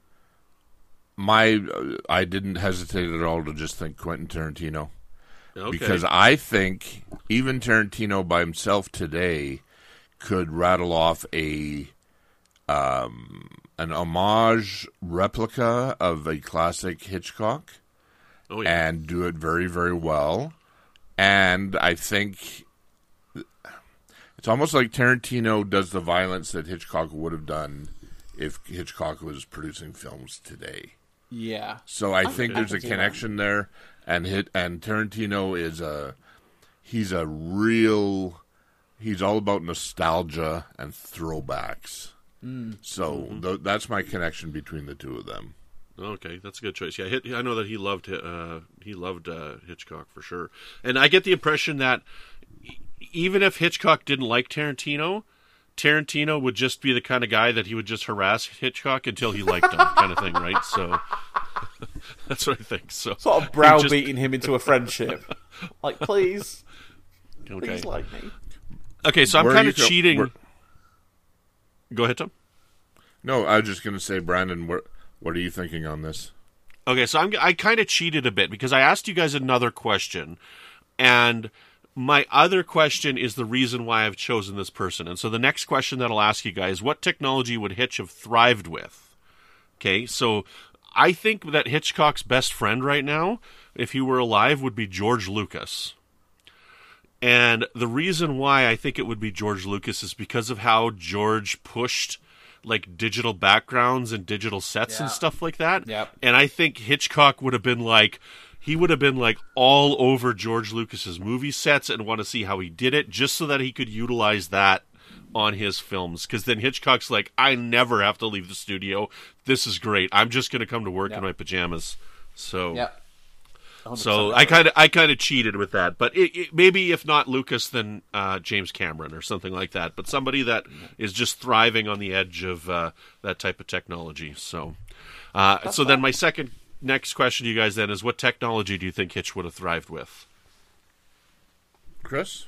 my uh, I didn't hesitate at all to just think Quentin Tarantino. Okay. Because I think even Tarantino by himself today could rattle off a um an homage replica of a classic Hitchcock, oh, yeah. and do it very, very well. And I think it's almost like Tarantino does the violence that Hitchcock would have done if Hitchcock was producing films today. Yeah. So I, I think there's I a connection that. there, and hit and Tarantino is a he's a real he's all about nostalgia and throwbacks. Mm. So mm-hmm. th- that's my connection between the two of them. Okay, that's a good choice. Yeah, Hit, I know that he loved uh, he loved uh, Hitchcock for sure, and I get the impression that even if Hitchcock didn't like Tarantino, Tarantino would just be the kind of guy that he would just harass Hitchcock until he liked him, kind of thing, right? So that's what I think. So sort of browbeating just... him into a friendship, like please, okay. please like me. Okay, so I'm Where kind of go- cheating. where... Go ahead, Tom. No, I was just going to say, Brandon, where, what are you thinking on this? Okay, so I'm, I kind of cheated a bit because I asked you guys another question, and my other question is the reason why I've chosen this person. And so the next question that I'll ask you guys, what technology would Hitch have thrived with? Okay, so I think that Hitchcock's best friend right now, if he were alive, would be George Lucas. And the reason why I think it would be George Lucas is because of how George pushed like digital backgrounds and digital sets yeah. and stuff like that. Yep. And I think Hitchcock would have been like, he would have been like all over George Lucas's movie sets and want to see how he did it, just so that he could utilize that on his films. Because then Hitchcock's like, I never have to leave the studio. This is great. I'm just going to come to work Yep. in my pajamas. So, Yep. so I kind of I kind of cheated with that. But it, it, maybe if not Lucas, then uh, James Cameron or something like that. But somebody that is just thriving on the edge of uh, that type of technology. So, uh, so then my second next question to you guys then is, what technology do you think Hitch would have thrived with? Chris?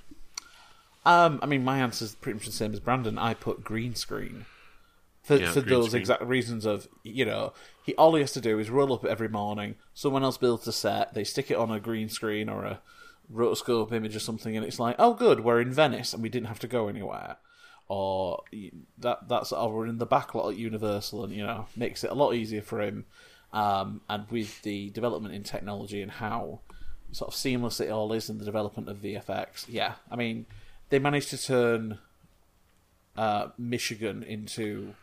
Um, I mean, my answer is pretty much the same as Brandon. I put green screen for Yeah, for green those screen. exact reasons of, you know, he all he has to do is roll up every morning. Someone else builds a set. They stick it on a green screen or a rotoscope image or something, and it's like, oh, good, we're in Venice and we didn't have to go anywhere. Or that that's or we're in the back lot at Universal, and you know, makes it a lot easier for him. Um, and with the development in technology and how sort of seamless it all is in the development of V F X, yeah, I mean. They managed to turn uh, Michigan into,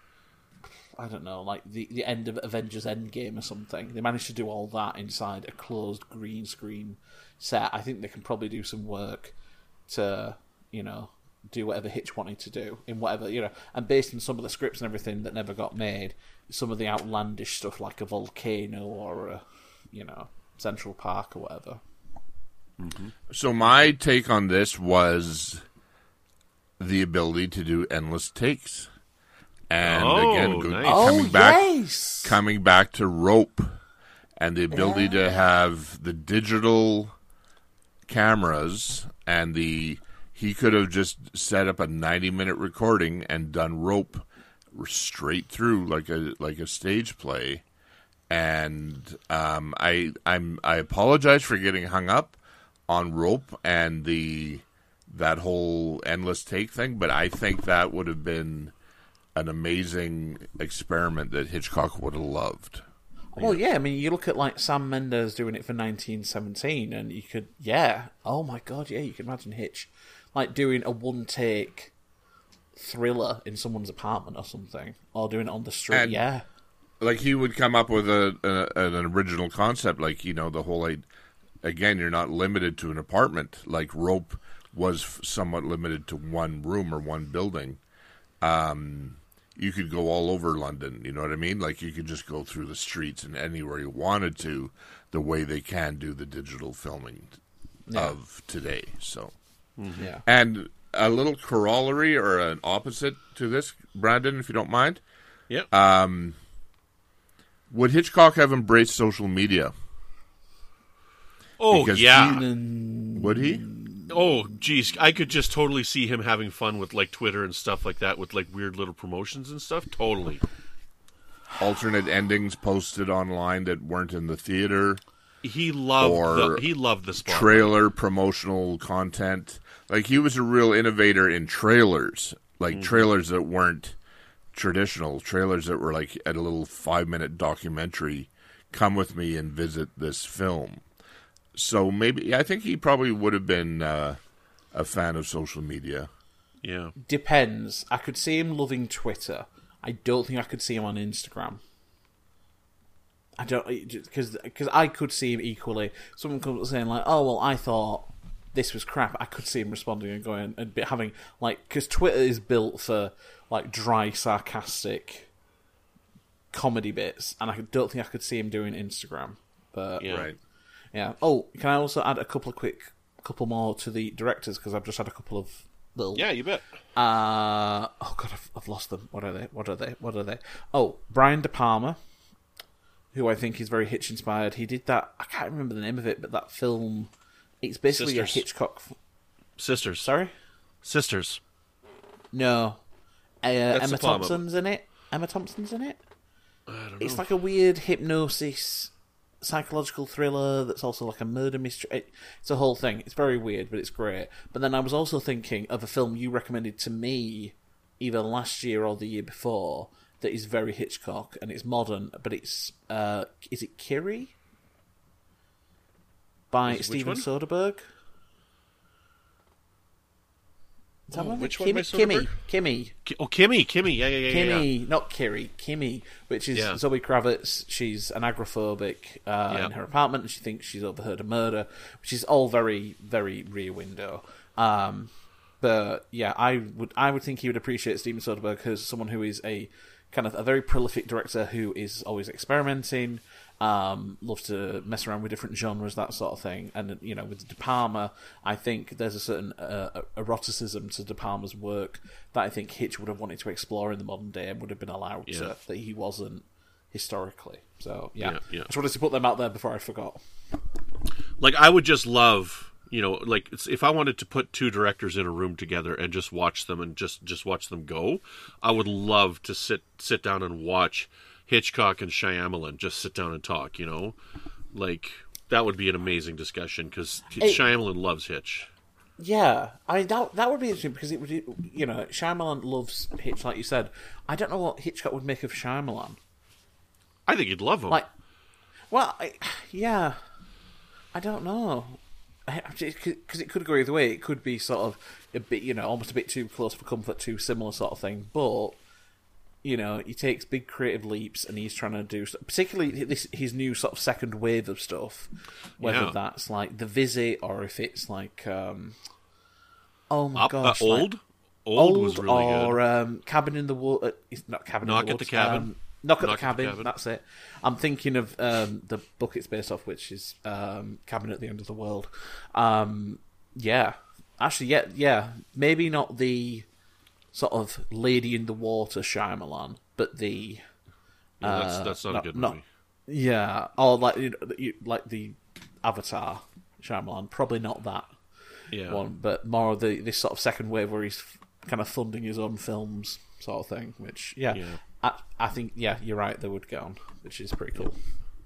I don't know, like the, the end of Avengers Endgame or something. They managed to do all that inside a closed green screen set. I think they can probably do some work to, you know, do whatever Hitch wanted to do in whatever, you know, and based on some of the scripts and everything that never got made, some of the outlandish stuff like a volcano or a, you know, Central Park or whatever. Mm-hmm. So my take on this was the ability to do endless takes, and Oh, again, go, nice. coming Oh, back, yes! coming back to Rope, and the ability to have the digital cameras, and the he could have just set up a ninety-minute recording and done Rope straight through like a like a stage play, and um, I I'm I apologize for getting hung up on Rope and the that whole endless take thing, but I think that would have been an amazing experiment that Hitchcock would have loved. Well, yeah, I mean, you look at like Sam Mendes doing it for nineteen seventeen, and you could, yeah, oh my god, yeah, you can imagine Hitch like doing a one-take thriller in someone's apartment or something, or doing it on the street. And- yeah, Like he would come up with a, a an original concept, like you know the whole like, again, you're not limited to an apartment. Like Rope was f- somewhat limited to one room or one building. Um, you could go all over London, you know what I mean? Like you could just go through the streets and anywhere you wanted to, the way they can do the digital filming Yeah. of today. So, yeah. and a little corollary or an opposite to this, Brandon, if you don't mind. Yep. Um, would Hitchcock have embraced social media? oh, because yeah. Mm, Would he? Oh, geez, I could just totally see him having fun with like Twitter and stuff like that, with like weird little promotions and stuff. Totally. Alternate endings posted online that weren't in the theater, He loved Or the, he loved the spot. trailer promotional content. Like he was a real innovator in trailers, like Mm-hmm. trailers that weren't traditional, trailers that were like at a little five minute documentary. Come with me and visit this film. So maybe I think he probably would have been uh, a fan of social media. Yeah. Depends. I could see him loving Twitter. I don't think I could see him on Instagram. I don't, because because I could see him equally. Someone comes up saying like, "Oh well, I thought this was crap." I could see him responding and going and be- having like, because Twitter is built for like dry, sarcastic comedy bits, and I don't think I could see him doing Instagram. But Yeah. Right. yeah. Oh, can I also add a couple of quick, couple more to the directors because I've just had a couple of little. Yeah, you bet. Uh, oh god, I've, I've lost them. What are they? What are they? What are they? Oh, Brian De Palma, who I think is very Hitch inspired. He did that. I can't remember the name of it, but that film. It's basically Sisters. a Hitchcock. f- Sisters. Sorry, Sisters. no. Uh, That's Emma De Palma. Thompson's in it. Emma Thompson's in it. I don't know. It's like a weird hypnosis, psychological thriller that's also like a murder mystery. It, it's a whole thing. It's very weird, but it's great. But then I was also thinking of a film you recommended to me either last year or the year before that is very Hitchcock, and it's modern, but it's, uh, is it Kiri? By Which- which Steven one? Soderbergh? Is that Oh, one? which Kimmy, one by Kimmy, Soderbergh? Kimmy, Ki- Oh, Kimmy, Kimmy, yeah, yeah, yeah, yeah. Kimmy, not Kiri, Kimmy, which is Yeah. Zoe Kravitz. She's an agoraphobic uh, Yeah. in her apartment, and she thinks she's overheard a murder, which is all very, very Rear Window. Um, but yeah, I would, I would think he would appreciate Steven Soderbergh as someone who is a kind of a very prolific director who is always experimenting. Um, loves to mess around with different genres, that sort of thing. And, you know, with De Palma, I think there's a certain uh, eroticism to De Palma's work that I think Hitch would have wanted to explore in the modern day and would have been allowed Yeah. to, that he wasn't historically. So, yeah. Yeah, yeah. I just wanted to put them out there before I forgot. Like, I would just love, you know, like, it's, if I wanted to put two directors in a room together and just watch them and just, just watch them go, I would love to sit sit down and watch Hitchcock and Shyamalan just sit down and talk, you know? Like, that would be an amazing discussion, because Hey. Shyamalan loves Hitch. Yeah, I that that would be interesting because it would, you know, Shyamalan loves Hitch, like you said. I don't know what Hitchcock would make of Shyamalan. I think you'd love him. Like, well, I, yeah, I don't know, because it could go either way. It could be sort of a bit, you know, almost a bit too close for comfort, too similar sort of thing. But you know, he takes big creative leaps, and he's trying to do, particularly this his new sort of second wave of stuff. Whether Yeah. that's like The Visit or if it's like, um, oh my Up, uh, gosh, old? like, old? Old was really or good. um, Cabin in the Woods. Uh, it's not Cabin Knock in the at the Woods. Cabin. Um, Knock, at, Knock the at the cabin, Cabin. That's it. I'm thinking of um, the book it's based off, which is um, Cabin at the End of the World. Um, yeah, actually, yeah, yeah. Maybe not the sort of Lady in the Water Shyamalan, but the Yeah, that's, uh, that's not, not- a good not- movie. yeah, or like you know, you- like the Avatar Shyamalan. Probably not that Yeah. one, but more of the this sort of second wave where he's kind of funding his own films, sort of thing. Which, yeah, Yeah. I, I think, yeah, you're right. They would get on, which is pretty cool.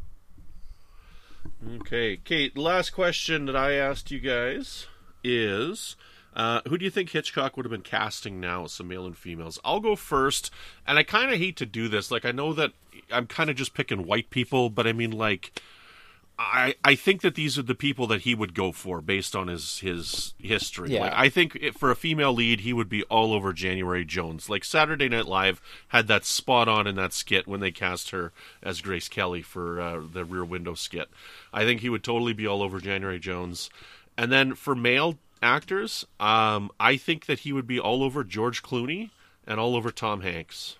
Okay, Kate, last question that I asked you guys is, uh, who do you think Hitchcock would have been casting now, some male and females? I'll go first, and I kind of hate to do this. Like, I know that I'm kind of just picking white people, but I mean, like, I I think that these are the people that he would go for based on his, his history. Yeah. Like, I think it, for a female lead, he would be all over January Jones. Like, Saturday Night Live had that spot on in that skit when they cast her as Grace Kelly for uh, the Rear Window skit. I think he would totally be all over January Jones. And then for male actors, um, I think that he would be all over George Clooney and all over Tom Hanks.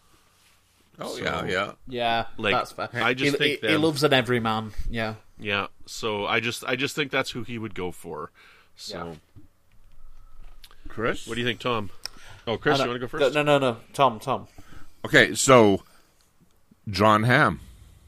Oh So- yeah, yeah. Yeah, Like, that's fair. I just he, think he, he them- loves an everyman. Yeah, Yeah, so I just I just think that's who he would go for. So, Yeah. Chris, what do you think, Tom? Oh, Chris, I you don't- want to go first? No, no, no, Tom, Tom. Okay, so John Hamm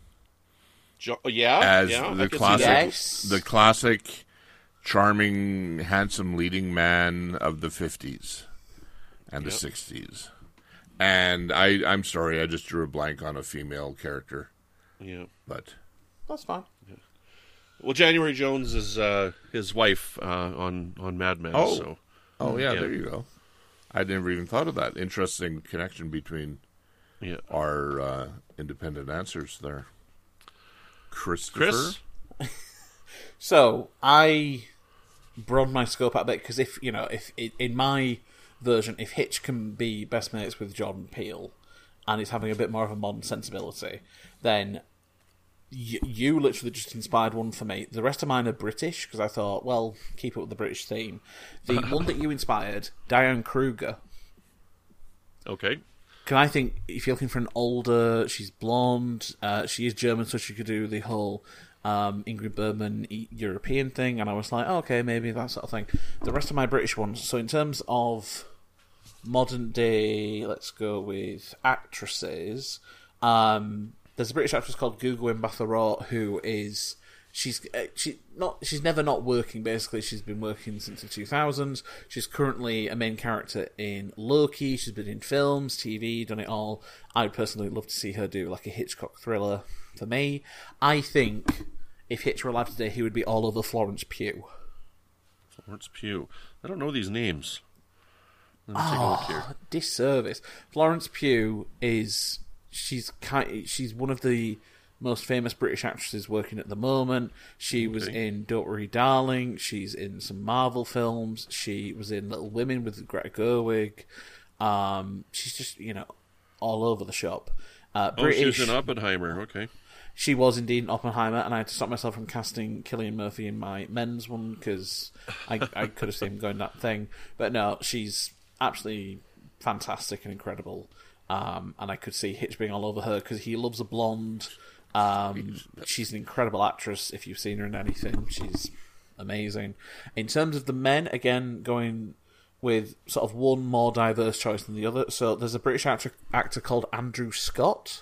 Jo- yeah, as yeah, I the could see classic, that. Yes. the classic, charming, handsome leading man of the fifties and the Yep. sixties. And I, I'm sorry, I just drew a blank on a female character, Yeah. but That's fine. Well, January Jones is uh, his wife uh, on on Mad Men. Oh. So oh yeah, Yeah. there you go. I never even thought of that. Interesting connection between yeah, our uh, independent answers there. Christopher, Chris. So I broadened my scope out a bit because if you know, if in my version, if Hitch can be best mates with Jordan Peele and is having a bit more of a modern sensibility, then y- you literally just inspired one for me. The rest of mine are British because I thought, well, keep up with the British theme. The one that you inspired, Diane Kruger. Okay. Can I think if you're looking for an older, she's blonde, uh, she is German, so she could do the whole um, Ingrid Bergman e- European thing, and I was like, oh, okay, maybe that sort of thing. The rest of my British ones. So in terms of modern day, let's go with actresses. Um, there's a British actress called Gugu Mbatha-Raw who is she's uh, she not she's never not working. Basically, she's been working since the two thousands. She's currently a main character in Loki. She's been in films, T V, done it all. I'd personally love to see her do like a Hitchcock thriller. For me, I think if Hitch were alive today, he would be all over Florence Pugh. Florence Pugh. I don't know these names. Let me take a look here. Disservice. Florence Pugh is she's kind she's one of the most famous British actresses working at the moment. She was Okay. in Don't Worry Darling. She's in some Marvel films. She was in Little Women with Greta Gerwig. Um, she's just, you know, all over the shop. Uh, Oh, British, she was in Oppenheimer. Okay. She was indeed in Oppenheimer, and I had to stop myself from casting Cillian Murphy in my men's one because I, I could have seen him going that thing. But no, she's absolutely fantastic and incredible. Um, and I could see Hitch being all over her because he loves a blonde. Um, she's an incredible actress. If you've seen her in anything, she's amazing. In terms of the men, again, going with sort of one more diverse choice than the other. So there's a British actor, actor called Andrew Scott,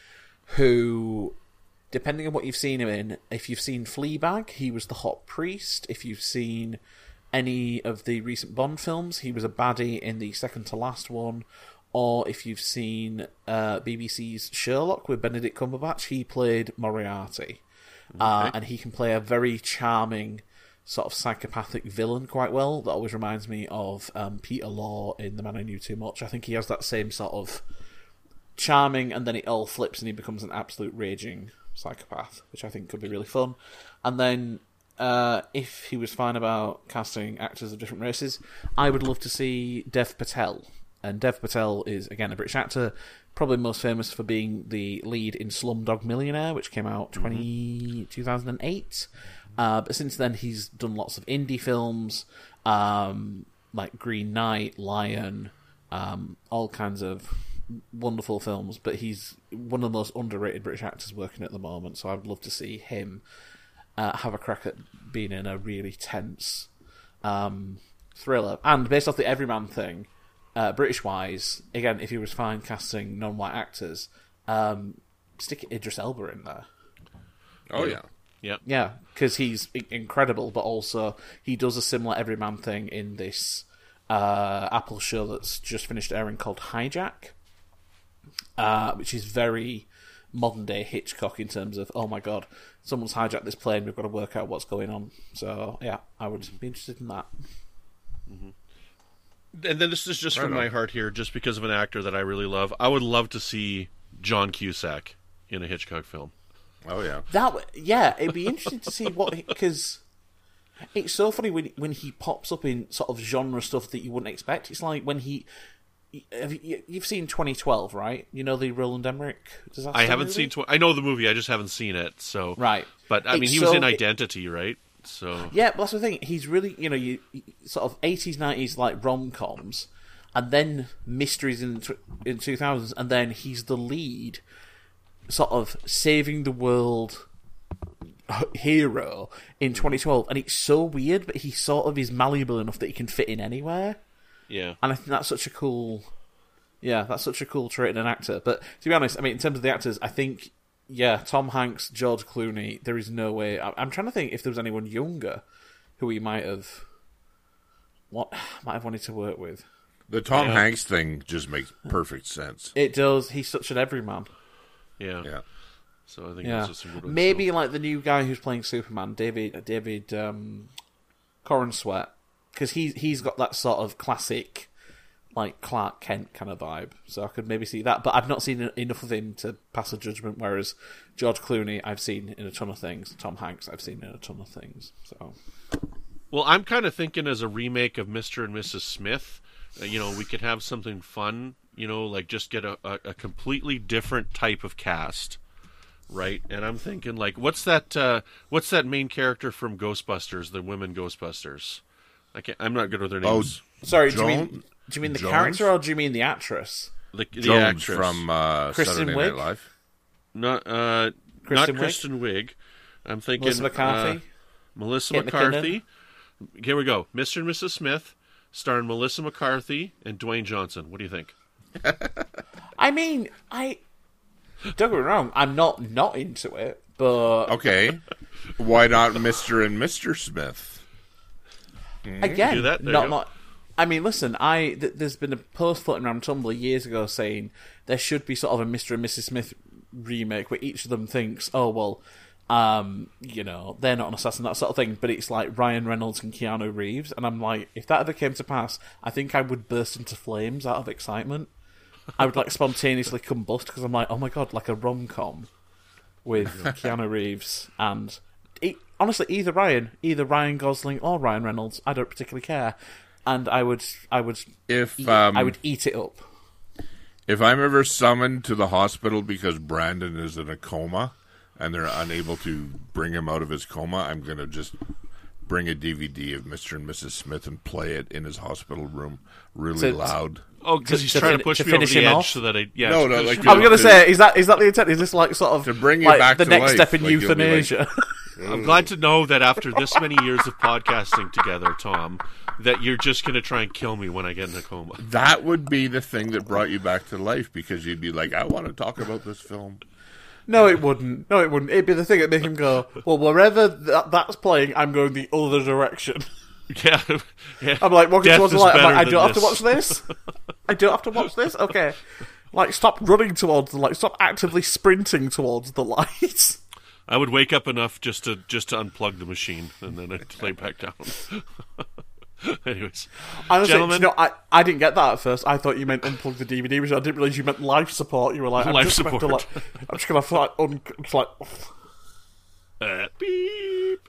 who, depending on what you've seen him in, if you've seen Fleabag, he was the hot priest. If you've seen any of the recent Bond films, he was a baddie in the second to last one. Or if you've seen uh, B B C's Sherlock with Benedict Cumberbatch, he played Moriarty. Okay. Uh, and he can play a very charming, sort of psychopathic villain quite well. That always reminds me of um, Peter Law in The Man I Knew Too Much. I think he has that same sort of charming, and then it all flips and he becomes an absolute raging psychopath, which I think could be really fun. And then uh, if he was fine about casting actors of different races, I would love to see Dev Patel. And Dev Patel is, again, a British actor, probably most famous for being the lead in Slumdog Millionaire, which came out twenty, two thousand eight. Uh, but since then, he's done lots of indie films, um, like Green Knight, Lion, um, all kinds of wonderful films. But he's one of the most underrated British actors working at the moment, so I would love to see him uh, have a crack at being in a really tense um, thriller. And based off the Everyman thing, Uh, British-wise, again, if he was fine casting non-white actors, um, stick Idris Elba in there. Oh, yeah. Yeah. Yeah, because he's i- incredible, but also he does a similar Everyman thing in this uh, Apple show that's just finished airing called Hijack, uh, which is very modern-day Hitchcock in terms of, oh my god, someone's hijacked this plane, we've got to work out what's going on. So, yeah, I would be interested in that. Mm-hmm. And then this is just Right from on. my heart here, just because of an actor that I really love. I would love to see John Cusack in a Hitchcock film. Oh, yeah. That w- yeah, it'd be interesting to see what, because it's so funny when when he pops up in sort of genre stuff that you wouldn't expect. It's like when he, have you, you've seen twenty twelve, right? You know the Roland Emmerich disaster I haven't movie? seen. Tw- I know the movie. I just haven't seen it. So Right, But I mean, It's he was so- in Identity, right? So Yeah, but that's the thing. He's really, you know, you, you sort of eighties, nineties like rom coms, and then mysteries in the tw- in two thousands, and then he's the lead, sort of saving the world hero in twenty twelve, and it's so weird, but he sort of is malleable enough that he can fit in anywhere, yeah, and I think that's such a cool, yeah, that's such a cool trait in an actor. But to be honest, I mean, in terms of the actors, I think. Yeah, Tom Hanks, George Clooney. There is no way. I- I'm trying to think if there was anyone younger who he might have, what might have wanted to work with. The Tom Yeah. Hanks thing just makes perfect sense. It does. He's such an everyman. yeah, Yeah. So I think Yeah, that's just a good one. maybe like the new guy who's playing Superman, David David um, Corn Sweat, because he he's got that sort of classic, like Clark Kent kind of vibe. So I could maybe see that, but I've not seen enough of him to pass a judgment. Whereas George Clooney, I've seen in a ton of things. Tom Hanks, I've seen in a ton of things. So Well, I'm kind of thinking as a remake of Mister and Missus Smith, uh, you know, we could have something fun, you know, like just get a, a, a completely different type of cast, right? And I'm thinking, like, what's that? Uh, what's that main character from Ghostbusters, the women Ghostbusters? I can't, I'm not good with their Oh, names. sorry, do you Joan- mean do you mean the Jones? character or do you mean the actress? the, the Jones actress from uh, Kristen Saturday Wiig? Night Live. not uh, Kristen not Wiig? Kristen Wiig. I'm thinking Melissa McCarthy. uh, Melissa Kate McCarthy. Here we go. Mister and Missus Smith, starring Melissa McCarthy and Dwayne Johnson. What do you think? I mean, I don't get me wrong. I'm not not into it, but Okay. Why not Mister and Mister Smith? again, Do that? There not you go. not. I mean, listen. I th- there's been a post floating around Tumblr years ago saying there should be sort of a Mister and Missus Smith remake where each of them thinks, oh well, um, you know, they're not an assassin, that sort of thing. But it's like Ryan Reynolds and Keanu Reeves, and I'm like, if that ever came to pass, I think I would burst into flames out of excitement. I would like spontaneously combust because I'm like, oh my god, like a rom com. with Keanu Reeves and e- honestly, either Ryan, either Ryan Gosling or Ryan Reynolds. I don't particularly care, and I would, I would, If eat, um, I would eat it up. if I'm ever summoned to the hospital because Brandon is in a coma and they're unable to bring him out of his coma, I'm going to just bring a D V D of Mister and Missus Smith and play it in his hospital room really To- loud. Oh, because he's to trying fin- to push to me over finish the him edge off? so that I yeah. No, to no, push like me to- I was over. going to say, is that is that the intent? Is this like sort of To bring you like back the to next life, step in like you'll be like- euthanasia? I'm glad to know that after this many years of podcasting together, Tom, that you're just going to try and kill me when I get in a coma. That would be the thing that brought you back to life because you'd be like, I want to talk about this film. No, it wouldn't. No, it wouldn't. It'd be the thing that make him go, well, wherever that, that's playing, I'm going the other direction. Yeah, yeah. I'm like walking Death towards the is light. I'm like, better I than don't have to this. watch this. I don't have to watch this. Okay, like stop running towards the light. Stop actively sprinting towards the light. I would wake up enough just to just to unplug the machine and then I'd lay back down. Anyways, Honestly, gentlemen, you know, I, I didn't get that at first. I thought you meant unplug the D V D machine. I didn't realize you meant life support. You were like, I'm Life just about to, support. like, I'm just gonna have to like, un- it's like uh, beep.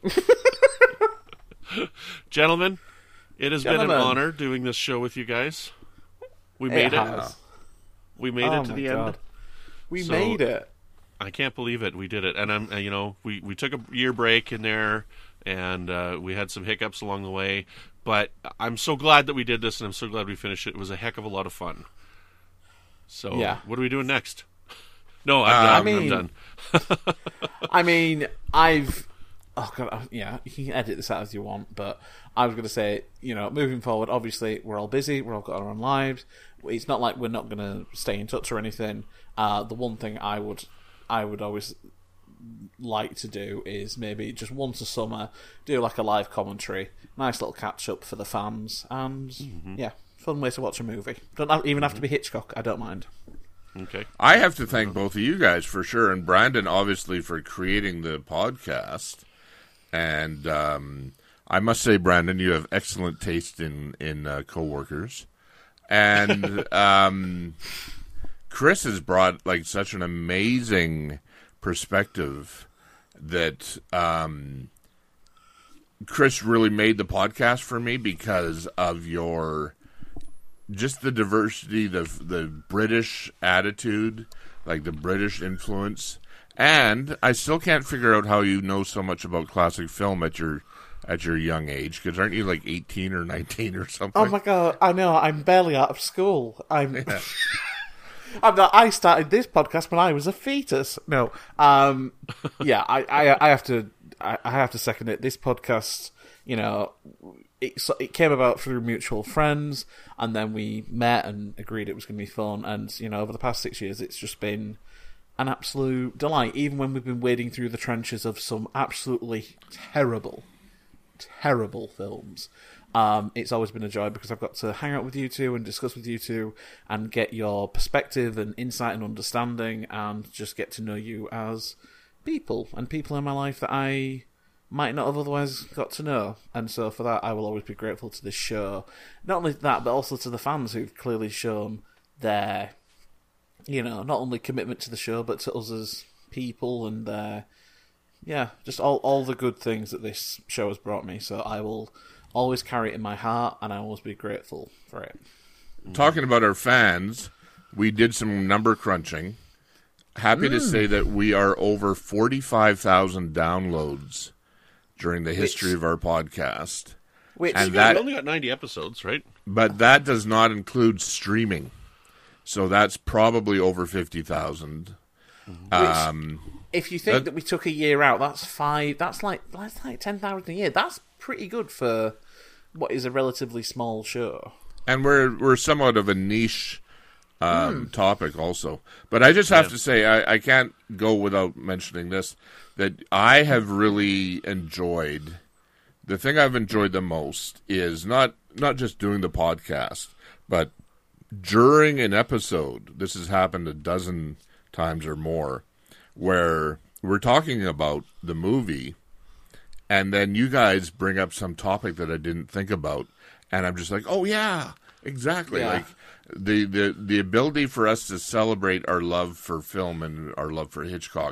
Gentlemen, it has been Gentlemen. an honor doing this show with you guys. We it made it. has. We made Oh it to my the God. end. We So- made it. I can't believe it. We did it, and I'm, uh, you know, we, we took a year break in there, and uh, we had some hiccups along the way. But I'm so glad that we did this, and I'm so glad we finished it. It was a heck of a lot of fun. So, Yeah. what are we doing next? No, I'm Uh, done. I mean- I'm done. I mean, I've. Oh god, I- yeah. You can edit this out as you want, but I was going to say, you know, moving forward, obviously we're all busy. We're all got our own lives. It's not like we're not going to stay in touch or anything. Uh, the one thing I would, I would always like to do is maybe just once a summer do like a live commentary, nice little catch up for the fans, and Mm-hmm. yeah, fun way to watch a movie. Don't have, even have to be Hitchcock. I don't mind. Okay. I have to thank both of you guys for sure, and Brandon obviously for creating the podcast. And um, I must say, Brandon, you have excellent taste in in uh, coworkers, and um, Chris has brought like such an amazing perspective that um, Chris really made the podcast for me because of your just the diversity, the the British attitude, like the British influence. And I still can't figure out how you know so much about classic film at your at your young age, because aren't you like eighteen or nineteen or something? Oh my god, I know, I'm barely out of school. I'm I'm not, I started this podcast when I was a fetus. No. Um yeah, I, I I have to I, I have to second it. This podcast, you know, it so- it came about through mutual friends, and then we met and agreed it was going to be fun, and you know, over the past six years it's just been an absolute delight, even when we've been wading through the trenches of some absolutely terrible, terrible films. Um, it's always been a joy because I've got to hang out with you two and discuss with you two and get your perspective and insight and understanding and just get to know you as people and people in my life that I might not have otherwise got to know. And so for that, I will always be grateful to this show. Not only that, but also to the fans who've clearly shown their, you know, not only commitment to the show, but to us as people and their, yeah, just all, all the good things that this show has brought me. So I will always carry it in my heart, and I will always be grateful for it. Talking about our fans, we did some number crunching. Happy to say that we are over forty-five thousand downloads during the history Which- of our podcast. Which, And We that- only got ninety episodes, right? But that does not include streaming. So that's probably over fifty thousand. Um, if you think that- that we took a year out, that's five. That's like that's like ten thousand a year. That's pretty good for what is a relatively small show. and we're we're somewhat of a niche um, topic also. But I just have Yeah. to say, I, I can't go without mentioning this, that I have really enjoyed, the thing I've enjoyed the most is not, not just doing the podcast, but during an episode, this has happened a dozen times or more, where we're talking about the movie, and then you guys bring up some topic that I didn't think about, and I'm just like, oh yeah, exactly. Yeah. Like the, the the ability for us to celebrate our love for film and our love for Hitchcock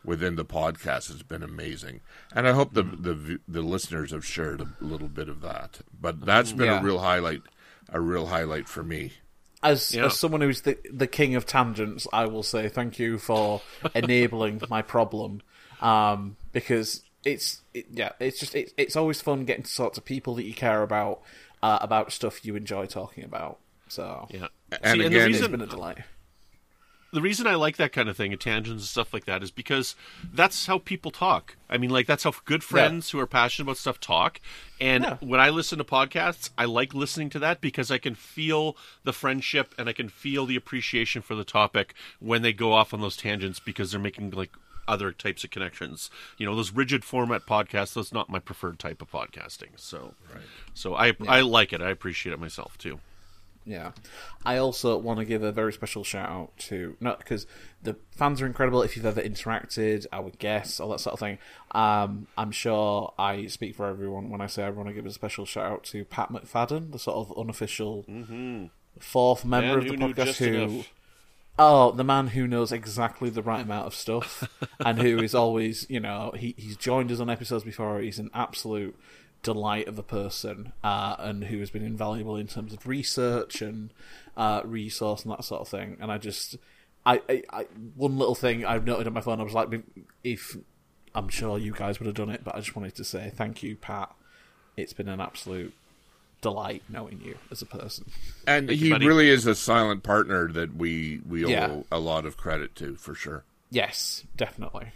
within the podcast has been amazing. And I hope the the the listeners have shared a little bit of that. But that's been Yeah. a real highlight, a real highlight for me. As Yeah. as someone who's the the king of tangents, I will say thank you for enabling my problem, um, because it's it, yeah, it's just it, it's always fun getting to talk to people that you care about uh, about stuff you enjoy talking about. So Yeah. And See, again- the it's reason, been a delight. the reason I like that kind of thing, and tangents and stuff like that, is because that's how people talk. I mean, like, that's how good friends who are passionate about stuff talk. And Yeah. when I listen to podcasts, I like listening to that because I can feel the friendship and I can feel the appreciation for the topic when they go off on those tangents because they're making, like, other types of connections. You know, those rigid format podcasts, that's not my preferred type of podcasting. So, Right. so I, I like it. I appreciate it myself, too. Yeah. I also want to give a very special shout out to, not because the fans are incredible. If you've ever interacted, our guests, all that sort of thing. Um, I'm sure I speak for everyone when I say I want to give a special shout out to Pat McFadden, the sort of unofficial fourth member Man of the who knew podcast just who. enough. Oh, the man who knows exactly the right amount of stuff and who is always, you know, he, he's joined us on episodes before. He's an absolute delight of a person uh, and who has been invaluable in terms of research and uh, resource and that sort of thing. And I just, I, I, I one little thing I've noted on my phone, I was like, if I'm sure you guys would have done it, but I just wanted to say thank you, Pat. It's been an absolute delight knowing you as a person. And Thank you, he buddy. really is a silent partner that we we owe Yeah. a lot of credit to, for sure. Yes, definitely.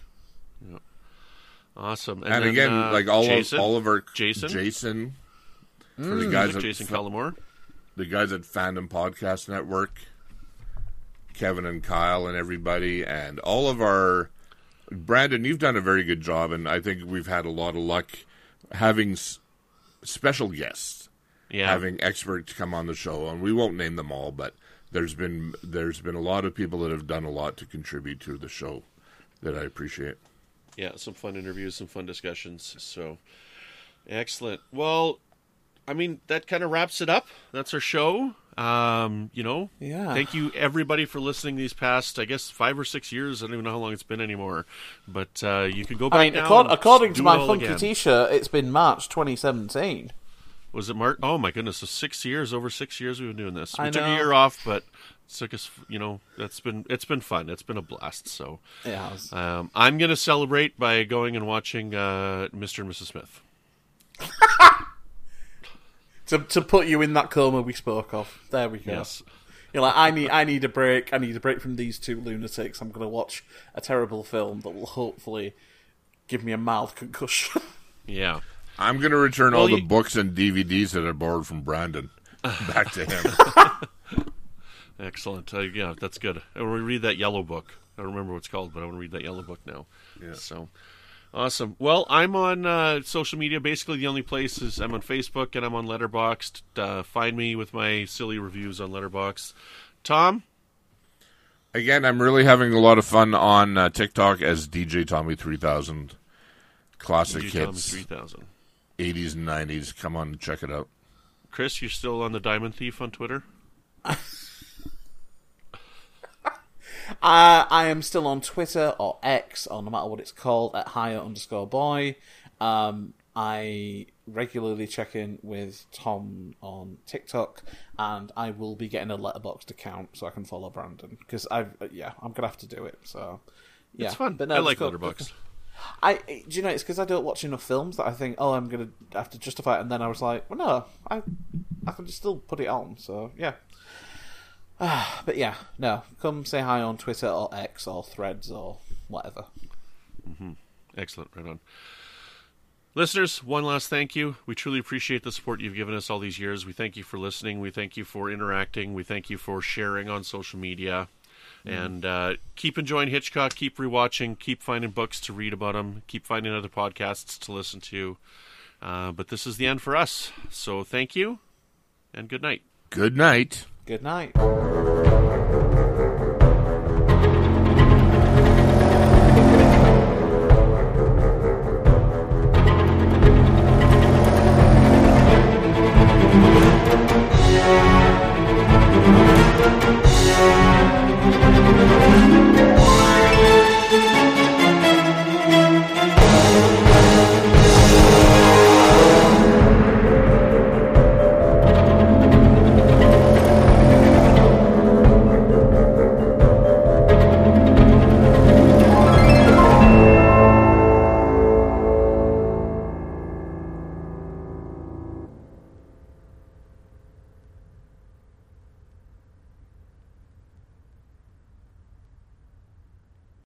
Awesome. And, then, again, uh, like all Jason? of all of our Jason? Jason, for the guys like at Jason Fa- Cullimore. the guys at Fandom Podcast Network, Kevin and Kyle and everybody, and all of our Brandon. You've done a very good job, and I think we've had a lot of luck having s- special guests, Yeah. having experts come on the show, and we won't name them all, but there's been there's been a lot of people that have done a lot to contribute to the show that I appreciate. Yeah, some fun interviews, some fun discussions. So, excellent. Well, I mean, that kind of wraps it up. That's our show. Um, you know, Yeah. thank you everybody for listening these past, I guess, five or six years. I don't even know how long it's been anymore. But uh, you can go back I mean, now accord- and according to do it my all funky again. T-shirt, it's been March twenty seventeen. Was it March? Oh my goodness! So six years, over six years, we've been doing this. We I took a know. year off, but it took us. You know, that's been it's been fun. It's been a blast. So, It has. um, I'm going to celebrate by going and watching uh, Mister and Missus Smith. To to put you in that coma we spoke of. There we go. Yes. You're like, I need I need a break. I need a break from these two lunatics. I'm going to watch a terrible film that will hopefully give me a mild concussion. Yeah. I'm going to return Well, all the you- books and D V Ds that I borrowed from Brandon back to him. Excellent. Uh, yeah, that's good. I want to read that yellow book. I don't remember what it's called, but I want to read that yellow book now. Yeah. So, awesome. Well, I'm on uh, social media. Basically, the only place is I'm on Facebook and I'm on Letterboxd. Uh, find me with my silly reviews on Letterboxd. Tom? Again, I'm really having a lot of fun on uh, TikTok as D J Tommy three thousand. Classic D J Tom hits, three thousand. eighties and nineties. Come on, check it out. Chris, you're still on the Diamond Thief on Twitter? Uh, I am still on Twitter or X, or no matter what it's called, at higher underscore boy. Um, I regularly check in with Tom on TikTok, and I will be getting a Letterboxd account so I can follow Brandon because I, yeah, I'm gonna have to do it. So yeah, It's fun. But no, I it's like cool. Letterboxd. I do you know it's because I don't watch enough films that I think, oh, I'm gonna have to justify it, and then I was like, well, no, I I can just still put it on. So yeah. But yeah, no, come say hi on Twitter or X or Threads or whatever. Excellent. Right on. Listeners, one last thank you. We truly appreciate the support you've given us all these years. We thank you for listening. We thank you for interacting. We thank you for sharing on social media. And uh, keep enjoying Hitchcock. Keep rewatching. Keep finding books to read about them. Keep finding other podcasts to listen to. Uh, but this is the end for us. So thank you, and good night. Good night. Good night.